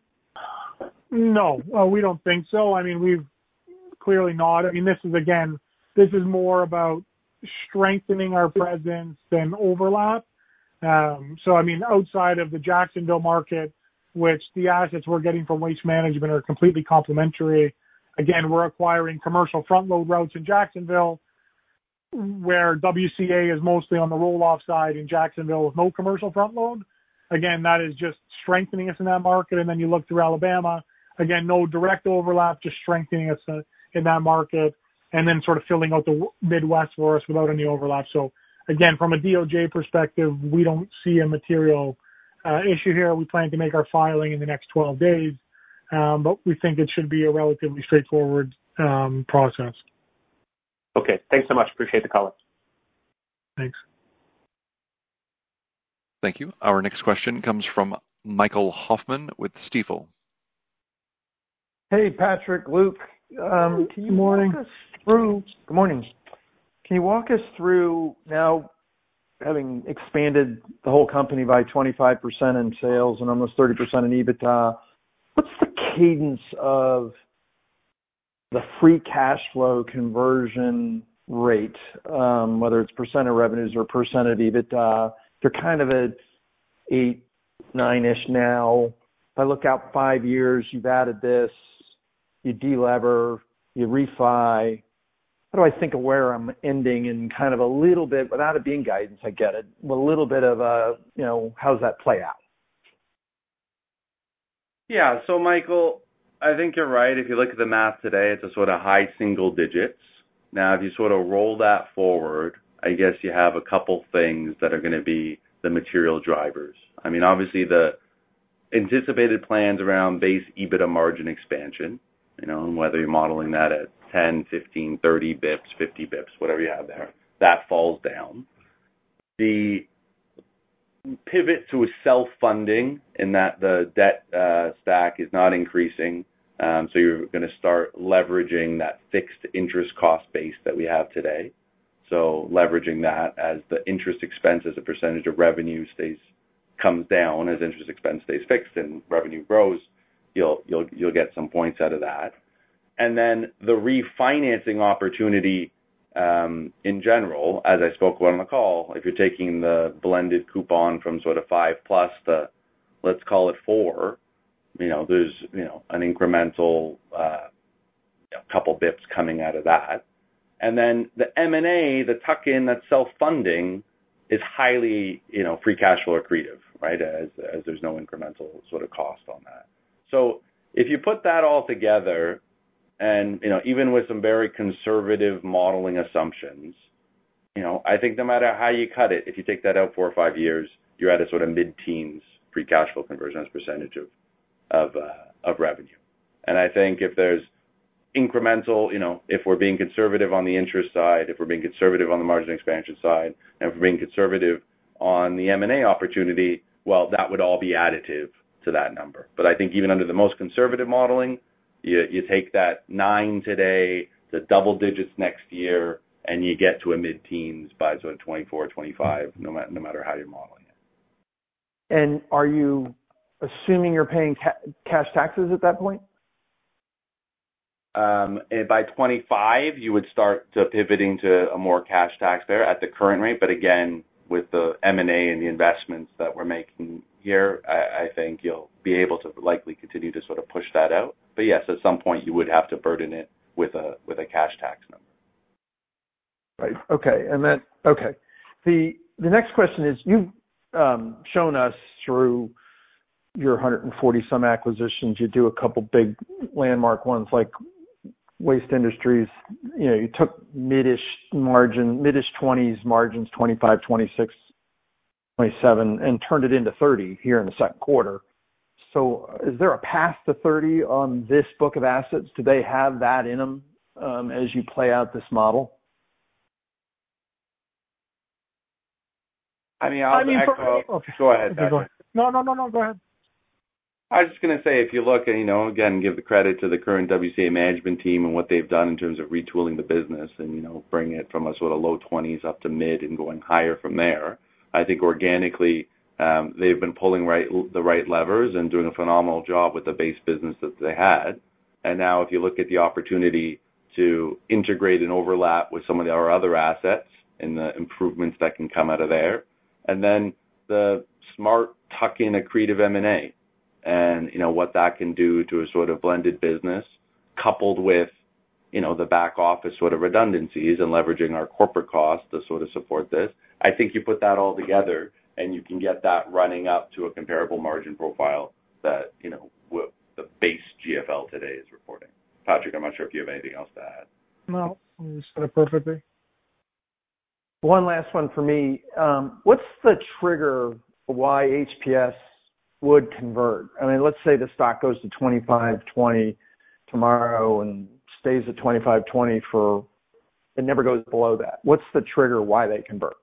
No, uh, we don't think so. I mean, we've clearly not. I mean, this is, again, this is more about strengthening our presence than overlap. Um, so, I mean, outside of the Jacksonville market, which the assets we're getting from Waste Management are completely complementary. Again, we're acquiring commercial front load routes in Jacksonville, where W C A is mostly on the roll-off side in Jacksonville with no commercial front load. Again, that is just strengthening us in that market. And then you look through Alabama, again, no direct overlap, just strengthening us in that market, and then sort of filling out the Midwest for us without any overlap. So, again, from a D O J perspective, we don't see a material uh, issue here. We plan to make our filing in the next twelve days, um, but we think it should be a relatively straightforward um, process. Okay. Thanks so much. Appreciate the call. Thanks. Thank you. Our next question comes from Michael Hoffman with Stifel. Hey, Patrick, Luke, um, can you Good morning. walk us through, good morning, can you walk us through now, having expanded the whole company by twenty-five percent in sales and almost thirty percent in EBITDA, what's the cadence of the free cash flow conversion rate, um, whether it's percent of revenues or percent of EBITDA? They're kind of at eight, nine-ish now. If I look out five years, you've added this, you de-lever, you refi. How do I think of where I'm ending and kind of a little bit, without it being guidance, I get it, a little bit of a, you know, how's that play out? Yeah, so Michael, I think you're right. If you look at the math today, it's a sort of high single digits. Now, if you sort of roll that forward, I guess you have a couple things that are going to be the material drivers. I mean, obviously the anticipated plans around base EBITDA margin expansion, you know, and whether you're modeling that at ten, fifteen, thirty bips, fifty bips, whatever you have there, that falls down. The pivot to a self-funding in that the debt uh, stack is not increasing, um, so you're going to start leveraging that fixed interest cost base that we have today. So leveraging that as the interest expense as a percentage of revenue stays comes down as interest expense stays fixed and revenue grows, you'll you'll you'll get some points out of that. And then the refinancing opportunity um, in general, as I spoke about on the call, if you're taking the blended coupon from sort of five plus to, let's call it four, you know, there's, you know, an incremental uh, couple bips coming out of that. And then the M and A, the tuck-in that's self-funding, is highly, you know, free cash flow accretive, right, as, as there's no incremental sort of cost on that. So if you put that all together, and, you know, even with some very conservative modeling assumptions, you know, I think no matter how you cut it, if you take that out four or five years, you're at a sort of mid-teens free cash flow conversion as percentage of of, uh, of revenue. And I think if there's incremental, you know, if we're being conservative on the interest side, if we're being conservative on the margin expansion side, and if we're being conservative on the M and A opportunity, well, that would all be additive to that number. But I think even under the most conservative modeling, You, you take that nine today to double digits next year, and you get to a mid-teens by sort of twenty-four, twenty-five, no matter, no matter how you're modeling it. And are you assuming you're paying ca- cash taxes at that point? Um, and by twenty-five, you would start to pivoting to a more cash taxpayer at the current rate. But again, with the M and A and the investments that we're making here, I, I think you'll be able to likely continue to sort of push that out. But yes, at some point you would have to burden it with a with a cash tax number. Right. Okay. And that okay. The the next question is, you've um, shown us through your one hundred forty some acquisitions, you do a couple big landmark ones like Waste Industries. You know, you took mid-ish margin, mid-ish twenties margins, twenty-five, twenty-six, twenty-seven, and turned it into thirty here in the second quarter. So is there a path to thirty on this book of assets? Do they have that in them um, as you play out this model? I mean, I'll I mean, echo. for, okay. Go ahead, okay, go ahead. No, no, no, no, go ahead. I was just going to say, if you look and, you know, again, give the credit to the current W C A management team and what they've done in terms of retooling the business and, you know, bring it from a sort of low twenties up to mid and going higher from there. I think organically um, they've been pulling right the right levers and doing a phenomenal job with the base business that they had. And now if you look at the opportunity to integrate and overlap with some of our other assets and the improvements that can come out of there, and then the smart tuck-in accretive M and A. And, you know, what that can do to a sort of blended business, coupled with, you know, the back office sort of redundancies and leveraging our corporate costs to sort of support this. I think you put that all together and you can get that running up to a comparable margin profile that, you know, w- the base G F L today is reporting. Patrick, I'm not sure if you have anything else to add. No, you said it perfectly. One last one for me. Um, what's the trigger why H P S would convert? I mean, let's say the stock goes to twenty-five twenty tomorrow and stays at twenty-five twenty for, it never goes below that. What's the trigger why they convert?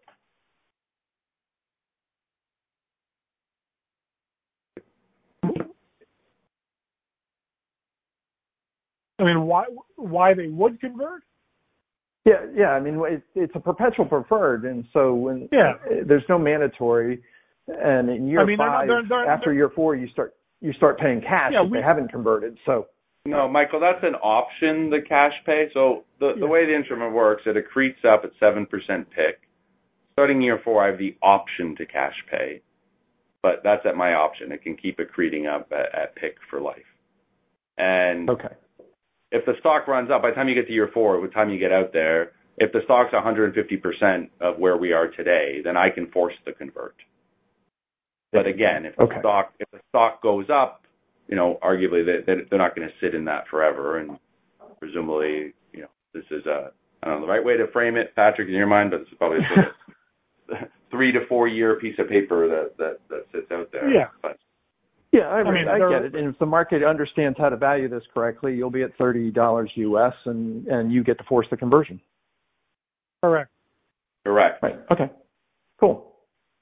I mean, why why they would convert? Yeah, yeah. I mean, it, it's a perpetual preferred, and so when yeah. there's no mandatory, and in year I mean, five, they're not, they're, they're, after they're, year four, you start you start paying cash yeah, if we, they haven't converted. So no, Michael, that's an option, the cash pay. So the yeah. the way the instrument works, it accretes up at seven percent P I K. Starting year four, I have the option to cash pay, but that's at my option. It can keep accreting up at, at P I K for life. And okay. if the stock runs up, by the time you get to year four, by the time you get out there, if the stock's one hundred fifty percent of where we are today, then I can force the convert. But again, if the okay. stock if the stock goes up, you know, arguably they, they're not going to sit in that forever, and presumably, you know, this is a I don't know the right way to frame it, Patrick, in your mind, but it's probably a sort of three to four year piece of paper that that, that sits out there. Yeah. But, Yeah, I, I mean, I get it. And if the market understands how to value this correctly, you'll be at thirty dollars U S and, and you get to force the conversion. Correct. Correct. Right. Okay. Cool.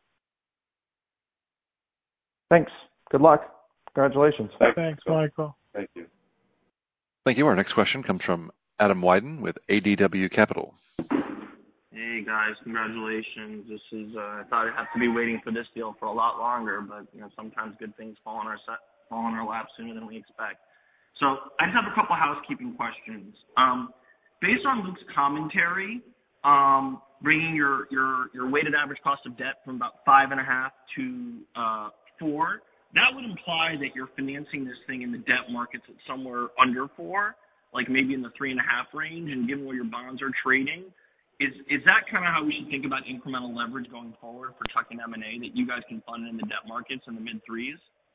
Thanks. Good luck. Congratulations. Thanks, Thanks Michael. Thank you. Thank you. Our next question comes from Adam Wyden with A D W Capital. Hey guys, congratulations. This is uh, I thought I'd have to be waiting for this deal for a lot longer, but you know sometimes good things fall on our set, fall on our lap sooner than we expect. So I just have a couple housekeeping questions. Um, based on Luke's commentary, um, bringing your, your your weighted average cost of debt from about five and a half to uh, four, that would imply that you're financing this thing in the debt markets at somewhere under four, like maybe in the three and a half range. And given where your bonds are trading. Is is that kind of how we should think about incremental leverage going forward for tuck-in M and A, that you guys can fund in the debt markets in the mid-threes?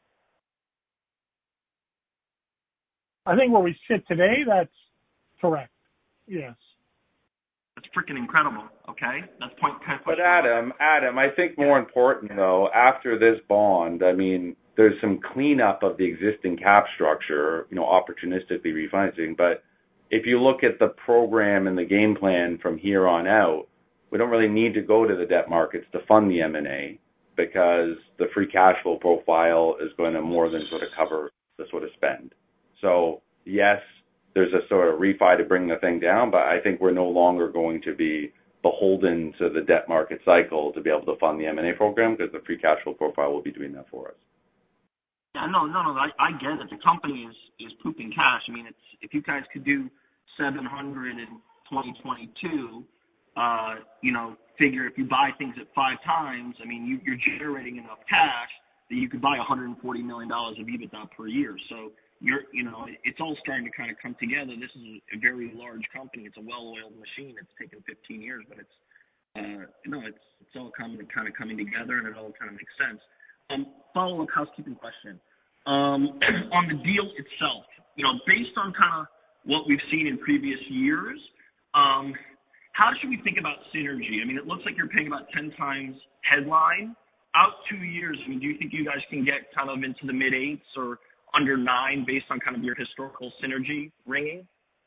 I think where we sit today, that's correct. Yes. That's freaking incredible, okay? That's point ten. But Adam, Adam, I think more important, though, after this bond, I mean, there's some cleanup of the existing cap structure, you know, opportunistically refinancing, but if you look at the program and the game plan from here on out, we don't really need to go to the debt markets to fund the M and A because the free cash flow profile is going to more than sort of cover the sort of spend. So, yes, there's a sort of refi to bring the thing down, but I think we're no longer going to be beholden to the debt market cycle to be able to fund the M and A program because the free cash flow profile will be doing that for us. Yeah, no, no, no, I, I get it. The company is, is pooping cash. I mean, it's if you guys could do seven hundred in twenty twenty-two, uh, you know, figure if you buy things at five times, I mean, you, you're generating enough cash that you could buy one hundred forty million dollars of EBITDA per year. So you're, you know, it's all starting to kind of come together. This is a very large company. It's a well-oiled machine. It's taken fifteen years, but it's, uh, no, it's, it's all coming, kind of coming together, and it all kind of makes sense. Um, follow-up housekeeping question. Um, on the deal itself, you know, based on kind of what we've seen in previous years, um, how should we think about synergy? I mean, it looks like you're paying about ten times headline. Out two years, I mean, do you think you guys can get kind of into the mid-eights or under nine based on kind of your historical synergy ringing?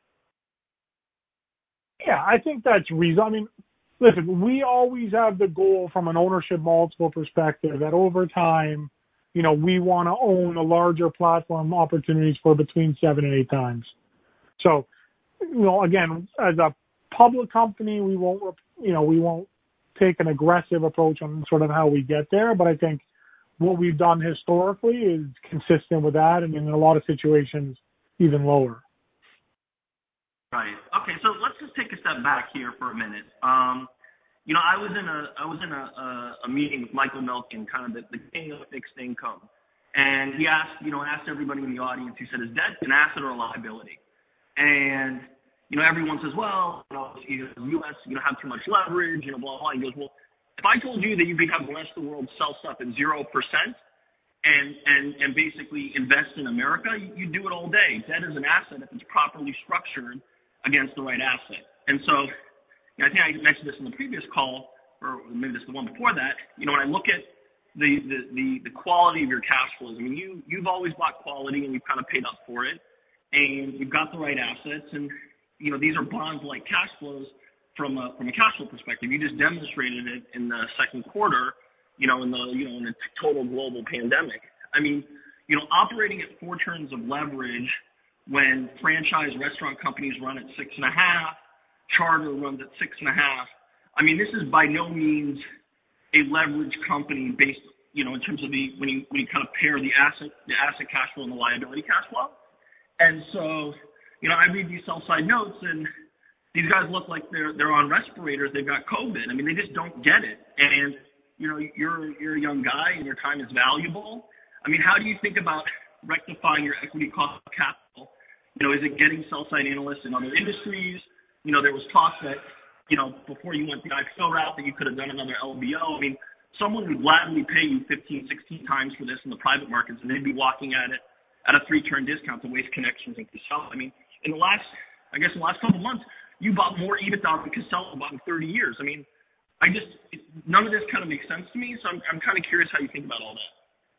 Yeah, I think that's reasonable. I mean, listen, we always have the goal from an ownership multiple perspective that over time, you know, we want to own the larger platform opportunities for between seven and eight times. So, you know, again, as a public company, we won't, you know, we won't take an aggressive approach on sort of how we get there. But I think what we've done historically is consistent with that, and in a lot of situations, even lower. Right. Okay. So let's just take a step back here for a minute. Um, you know, I was in a I was in a, a, a meeting with Michael Milken, kind of the, the king of fixed income, and he asked, you know, asked everybody in the audience. He said, "Is debt an asset or a liability?" And you know, everyone says, "Well, you know, the U S, you know, have too much leverage, you know, blah blah." He goes, "Well, if I told you that you could have the rest of the world sell stuff at zero percent and and and basically invest in America, you, you do it all day. Debt is an asset if it's properly structured against the right asset." And so, you know, I think I mentioned this in the previous call, or maybe this is the one before that. You know, when I look at the the the, the quality of your cash flows, I mean, you you've always bought quality and you've kind of paid up for it, and you've got the right assets, and you know, these are bonds-like cash flows from a from a cash flow perspective. You just demonstrated it in the second quarter, you know, in the you know in the total global pandemic. I mean, you know, operating at four turns of leverage when franchise restaurant companies run at six and a half, charter runs at six and a half. I mean, this is by no means a leveraged company based, you know, in terms of the when you when you kind of pair the asset the asset cash flow and the liability cash flow. And so, you know, I read these sell side notes and these guys look like they're they're on respirators. They've got COVID. I mean, they just don't get it. And you know, you're you're a young guy and your time is valuable. I mean, how do you think about rectifying your equity cost of capital? You know, is it getting sell side analysts in other industries? You know, there was talk that, you know, before you went the I P O route that you could have done another L B O. I mean, someone would gladly pay you fifteen, sixteen times for this in the private markets, and they'd be walking at it at a three-turn discount to Waste Connections and Casella. I mean, in the last, I guess, in the last couple of months, you bought more EBITDA than Casella bought in thirty years. I mean, I just, none of this kind of makes sense to me, so I'm, I'm kind of curious how you think about all that.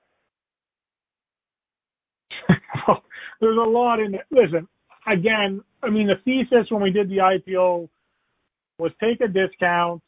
There's a lot in it. Listen, again, I mean, the thesis when we did the I P O was take a discount,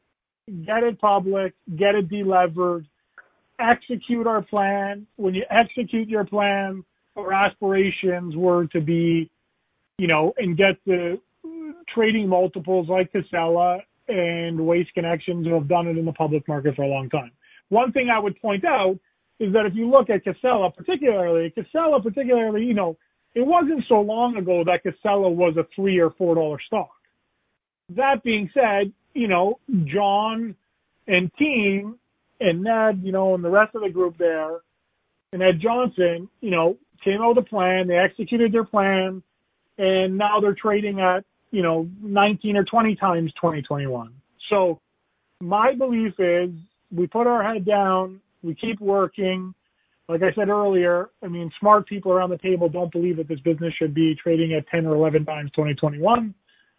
get it public, get it delevered, execute our plan. When you execute your plan, our aspirations were to be, you know, and get the trading multiples like Casella and Waste Connections who have done it in the public market for a long time. One thing I would point out is that if you look at Casella particularly, Casella particularly, you know, it wasn't so long ago that Casella was a three or four dollar stock. That being said, you know, John and team and Ned, you know, and the rest of the group there, and Ed Johnson, you know, came out with a plan. They executed their plan, and now they're trading at, you know, nineteen or twenty times twenty twenty-one. So my belief is we put our head down, we keep working. Like I said earlier, I mean, smart people around the table don't believe that this business should be trading at ten or eleven times twenty twenty-one.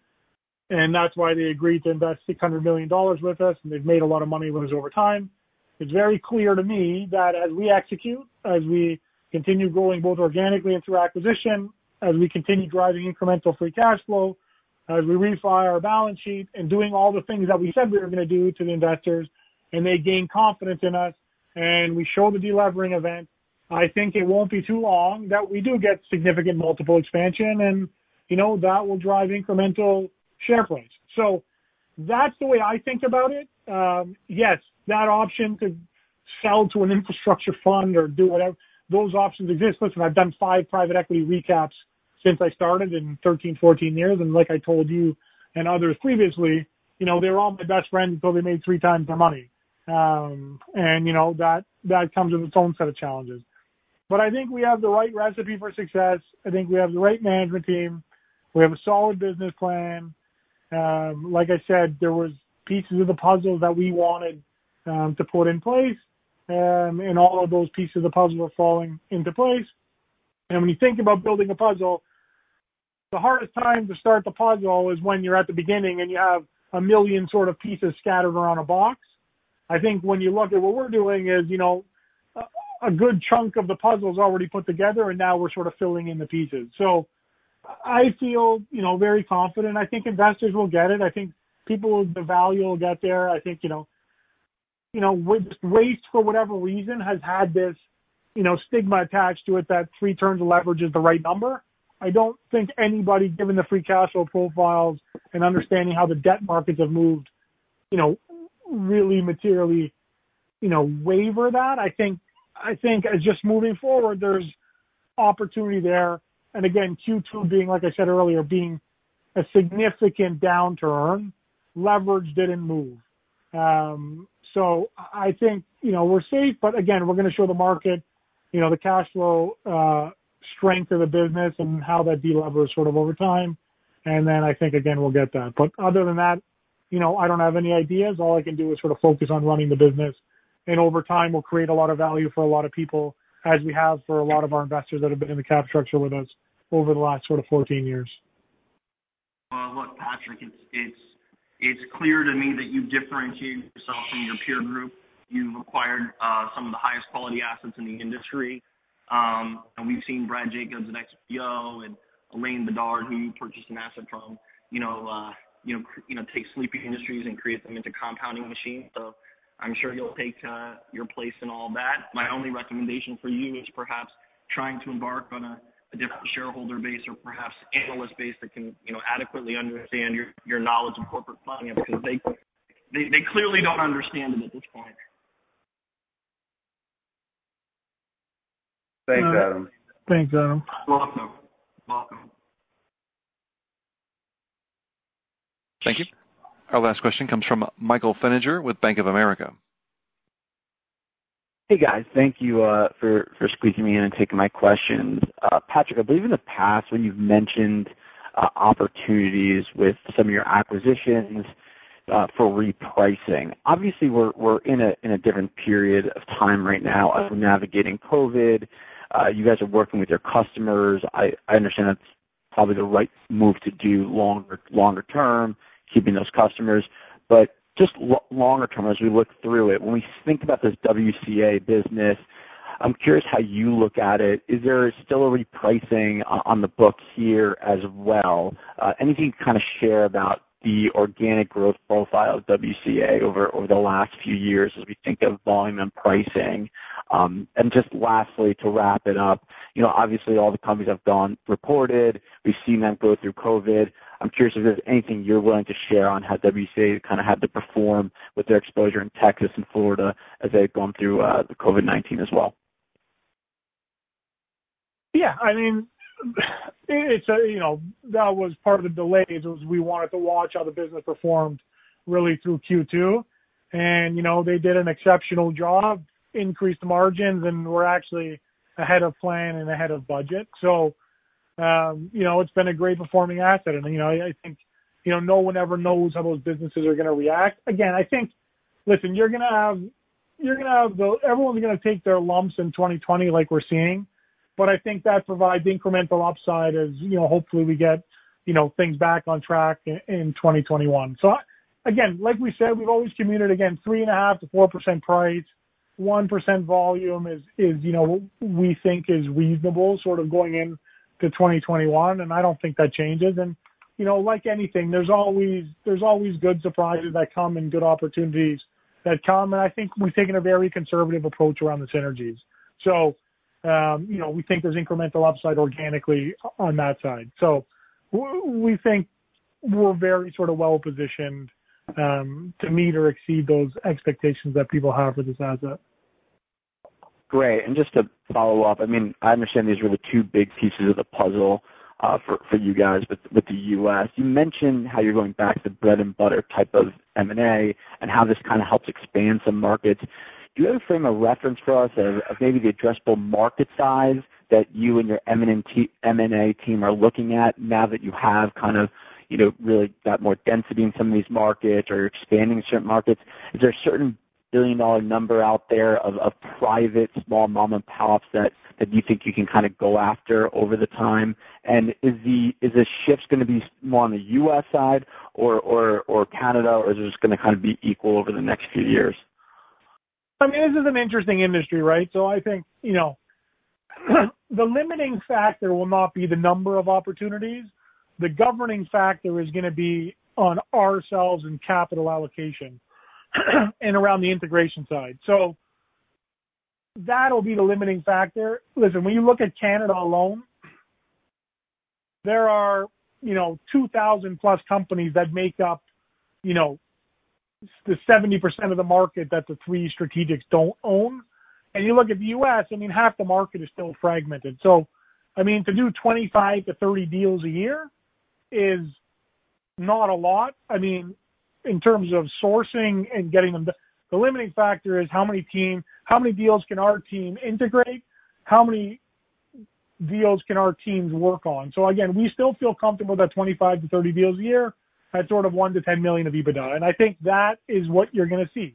And that's why they agreed to invest six hundred million dollars with us, and they've made a lot of money with us over time. It's very clear to me that as we execute, as we continue growing both organically and through acquisition, as we continue driving incremental free cash flow, as we refi our balance sheet and doing all the things that we said we were going to do to the investors, and they gain confidence in us, and we show the delevering event, I think it won't be too long that we do get significant multiple expansion, and, you know, that will drive incremental share price. So that's the way I think about it. Um, yes, that option to sell to an infrastructure fund or do whatever, those options exist. Listen, I've done five private equity recaps since I started in thirteen, fourteen years, and like I told you and others previously, you know, they were all my best friends until they made three times their money. Um, and, you know, that, that comes with its own set of challenges. But I think we have the right recipe for success. I think we have the right management team. We have a solid business plan. Um, like I said, there was pieces of the puzzle that we wanted um, to put in place, um, and all of those pieces of the puzzle are falling into place. And when you think about building a puzzle, the hardest time to start the puzzle is when you're at the beginning and you have a million sort of pieces scattered around a box. I think when you look at what we're doing is, you know, a, a good chunk of the puzzle is already put together, and now we're sort of filling in the pieces. So I feel, you know, very confident. I think investors will get it. I think people, the value will get there. I think, you know, you know, waste for whatever reason has had this, you know, stigma attached to it that three turns of leverage is the right number. I don't think anybody, given the free cash flow profiles and understanding how the debt markets have moved, you know, really materially, you know, waver that. I think, I think as just moving forward, there's opportunity there. And again, Q two being, like I said earlier, being a significant downturn, leverage didn't move. Um, so I think, you know, we're safe, but again, we're going to show the market, you know, the cash flow uh, strength of the business and how that delevers sort of over time. And then I think, again, we'll get that. But other than that, you know, I don't have any ideas. All I can do is sort of focus on running the business. And over time, we'll create a lot of value for a lot of people, as we have for a lot of our investors that have been in the cap structure with us over the last sort of fourteen years. Well, look, Patrick, it's it's it's clear to me that you differentiate yourself from your peer group. You've acquired uh, some of the highest quality assets in the industry. Um, and we've seen Brad Jacobs at X P O and Elaine Bedard, who you purchased an asset from, you know, uh, you know, you know, take sleepy industries and create them into compounding machines. So I'm sure you'll take uh, your place in all that. My only recommendation for you is perhaps trying to embark on a a different shareholder base or perhaps analyst base that can, you know, adequately understand your, your knowledge of corporate finance, because they, they, they clearly don't understand it at this point. Thanks, uh, Adam. Thanks, Adam. Welcome. Welcome. Thank you. Our last question comes from Michael Feniger with Bank of America. Hey, guys. Thank you uh, for, for squeezing me in and taking my questions. Uh, Patrick, I believe in the past when you've mentioned uh, opportunities with some of your acquisitions uh, for repricing. Obviously, we're we're in a in a different period of time right now as we're navigating COVID. Uh, you guys are working with your customers. I, I understand that's probably the right move to do longer longer term, keeping those customers. But just lo- longer term, as we look through it, when we think about this W C A business, I'm curious how you look at it. Is there still a repricing on the book here as well? Uh, anything you can kind of share about the organic growth profile of W C A over, over the last few years as we think of volume and pricing? Um, and just lastly, to wrap it up, you know, obviously all the companies have gone reported. We've seen them go through COVID. I'm curious if there's anything you're willing to share on how W C A kind of had to perform with their exposure in Texas and Florida as they've gone through uh, the COVID nineteen as well. Yeah, I mean, it's a, you know, that was part of the delays. Was we wanted to watch how the business performed really through Q two, and you know they did an exceptional job, increased margins, and we're actually ahead of plan and ahead of budget. So, um, you know, it's been a great performing asset, and you know, I, I think, you know, no one ever knows how those businesses are going to react. Again, I think, listen, you're going to have, you're going to have the everyone's going to take their lumps in twenty twenty, like we're seeing. But I think that provides incremental upside as, you know, hopefully we get, you know, things back on track in, in twenty twenty-one. So, again, like we said, we've always communicated, again, three point five to four percent price, one percent volume is, is, you know, what we think is reasonable sort of going into twenty twenty-one, and I don't think that changes. And, you know, like anything, there's always there's always good surprises that come and good opportunities that come, and I think we've taken a very conservative approach around the synergies. So, Um, you know, we think there's incremental upside organically on that side. So we think we're very sort of well positioned um, to meet or exceed those expectations that people have for this asset. Great. And just to follow up, I mean, I understand these were the two big pieces of the puzzle uh, for, for you guys with, with the U S. You mentioned how you're going back to bread and butter type of M and A and how this kind of helps expand some markets. Do you have a frame of reference for us of, of maybe the addressable market size that you and your M and A team are looking at now that you have kind of, you know, really got more density in some of these markets or you're expanding certain markets? Is there a certain billion dollar number out there of, of private small mom and pops that, that you think you can kind of go after over the time? And is the is the shift going to be more on the U S side or, or, or Canada, or is it just going to kind of be equal over the next few years? I mean, this is an interesting industry, right? So I think, you know, the limiting factor will not be the number of opportunities. The governing factor is going to be on ourselves and capital allocation and around the integration side. So that'll be the limiting factor. Listen, when you look at Canada alone, there are, you know, two thousand plus companies that make up, you know, the seventy percent of the market that the three strategics don't own. And you look at the U S, I mean, half the market is still fragmented. So, I mean, to do twenty-five to thirty deals a year is not a lot. I mean, in terms of sourcing and getting them, the limiting factor is how many team, how many deals can our team integrate? How many deals can our teams work on? So again, we still feel comfortable that twenty-five to thirty deals a year at sort of one to ten million of EBITDA. And I think that is what you're going to see.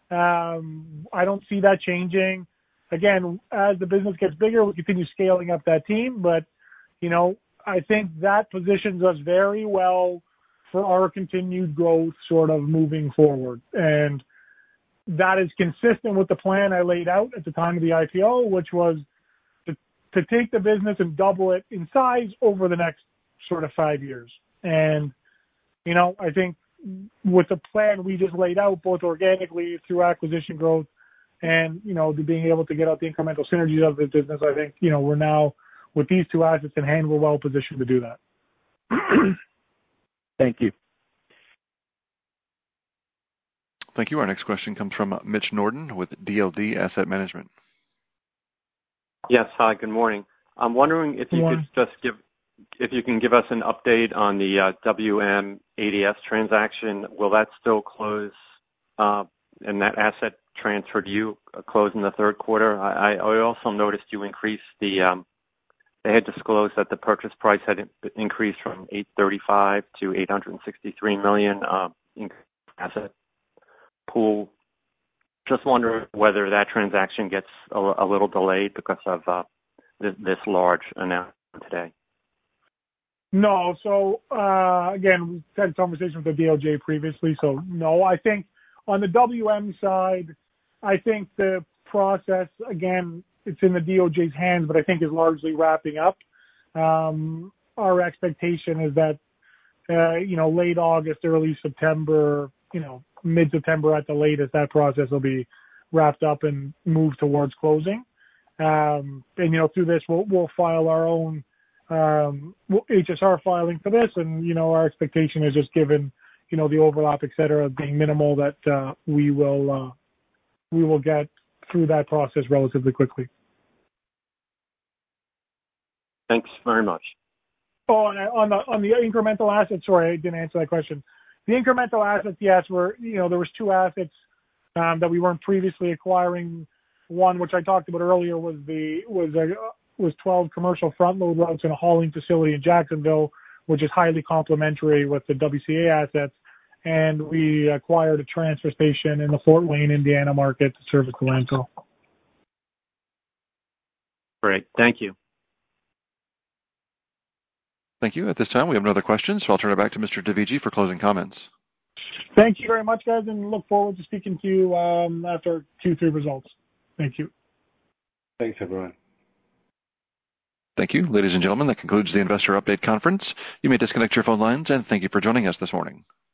Um, I don't see that changing. Again, as the business gets bigger, we continue scaling up that team. But, you know, I think that positions us very well for our continued growth sort of moving forward. And that is consistent with the plan I laid out at the time of the I P O, which was to, to take the business and double it in size over the next sort of five years. And, you know, I think with the plan we just laid out, both organically through acquisition growth and, you know, the being able to get out the incremental synergies of the business, I think, you know, we're now with these two assets in hand, we're well positioned to do that. Thank you. Thank you. Our next question comes from Mitch Norden with D L D Asset Management. Yes. Hi, good morning. I'm wondering if you could just give, if you can give us an update on the uh, W M A D S transaction. Will that still close, uh, and that asset transfer to you uh, close in the third quarter? I, I also noticed you increased the, um, they had disclosed that the purchase price had increased from eight thirty-five to eight hundred sixty-three million uh, in asset pool. Just wondering whether that transaction gets a, a little delayed because of uh, this, this large announcement today. No. So, uh, again, we've had a conversation with the D O J previously, so no. I think on the W M side, I think the process, again, it's in the D O J's hands, but I think is largely wrapping up. Um, our expectation is that, uh, you know, late August, early September, you know, mid-September at the latest, that process will be wrapped up and moved towards closing. Um, and, you know, through this, we'll, we'll file our own um, H S R filing for this. And, you know, our expectation is just given, you know, the overlap, et cetera, being minimal, that uh, we will uh, we will get through that process relatively quickly. Thanks very much. Oh, and on the on the incremental assets, sorry, I didn't answer that question. The incremental assets, yes, were, you know, there was two assets um, that we weren't previously acquiring. One, which I talked about earlier, was the was a, was twelve commercial front load routes and a hauling facility in Jacksonville, which is highly complementary with the W C A assets. And we acquired a transfer station in the Fort Wayne, Indiana market to service the landfill. Great. Thank you. Thank you. At this time, we have no other questions, so I'll turn it back to Mister DeVigi for closing comments. Thank you very much, guys, and look forward to speaking to you um, after Q three results. Thank you. Thanks, everyone. Thank you. Ladies and gentlemen, that concludes the Investor Update Conference. You may disconnect your phone lines, and thank you for joining us this morning.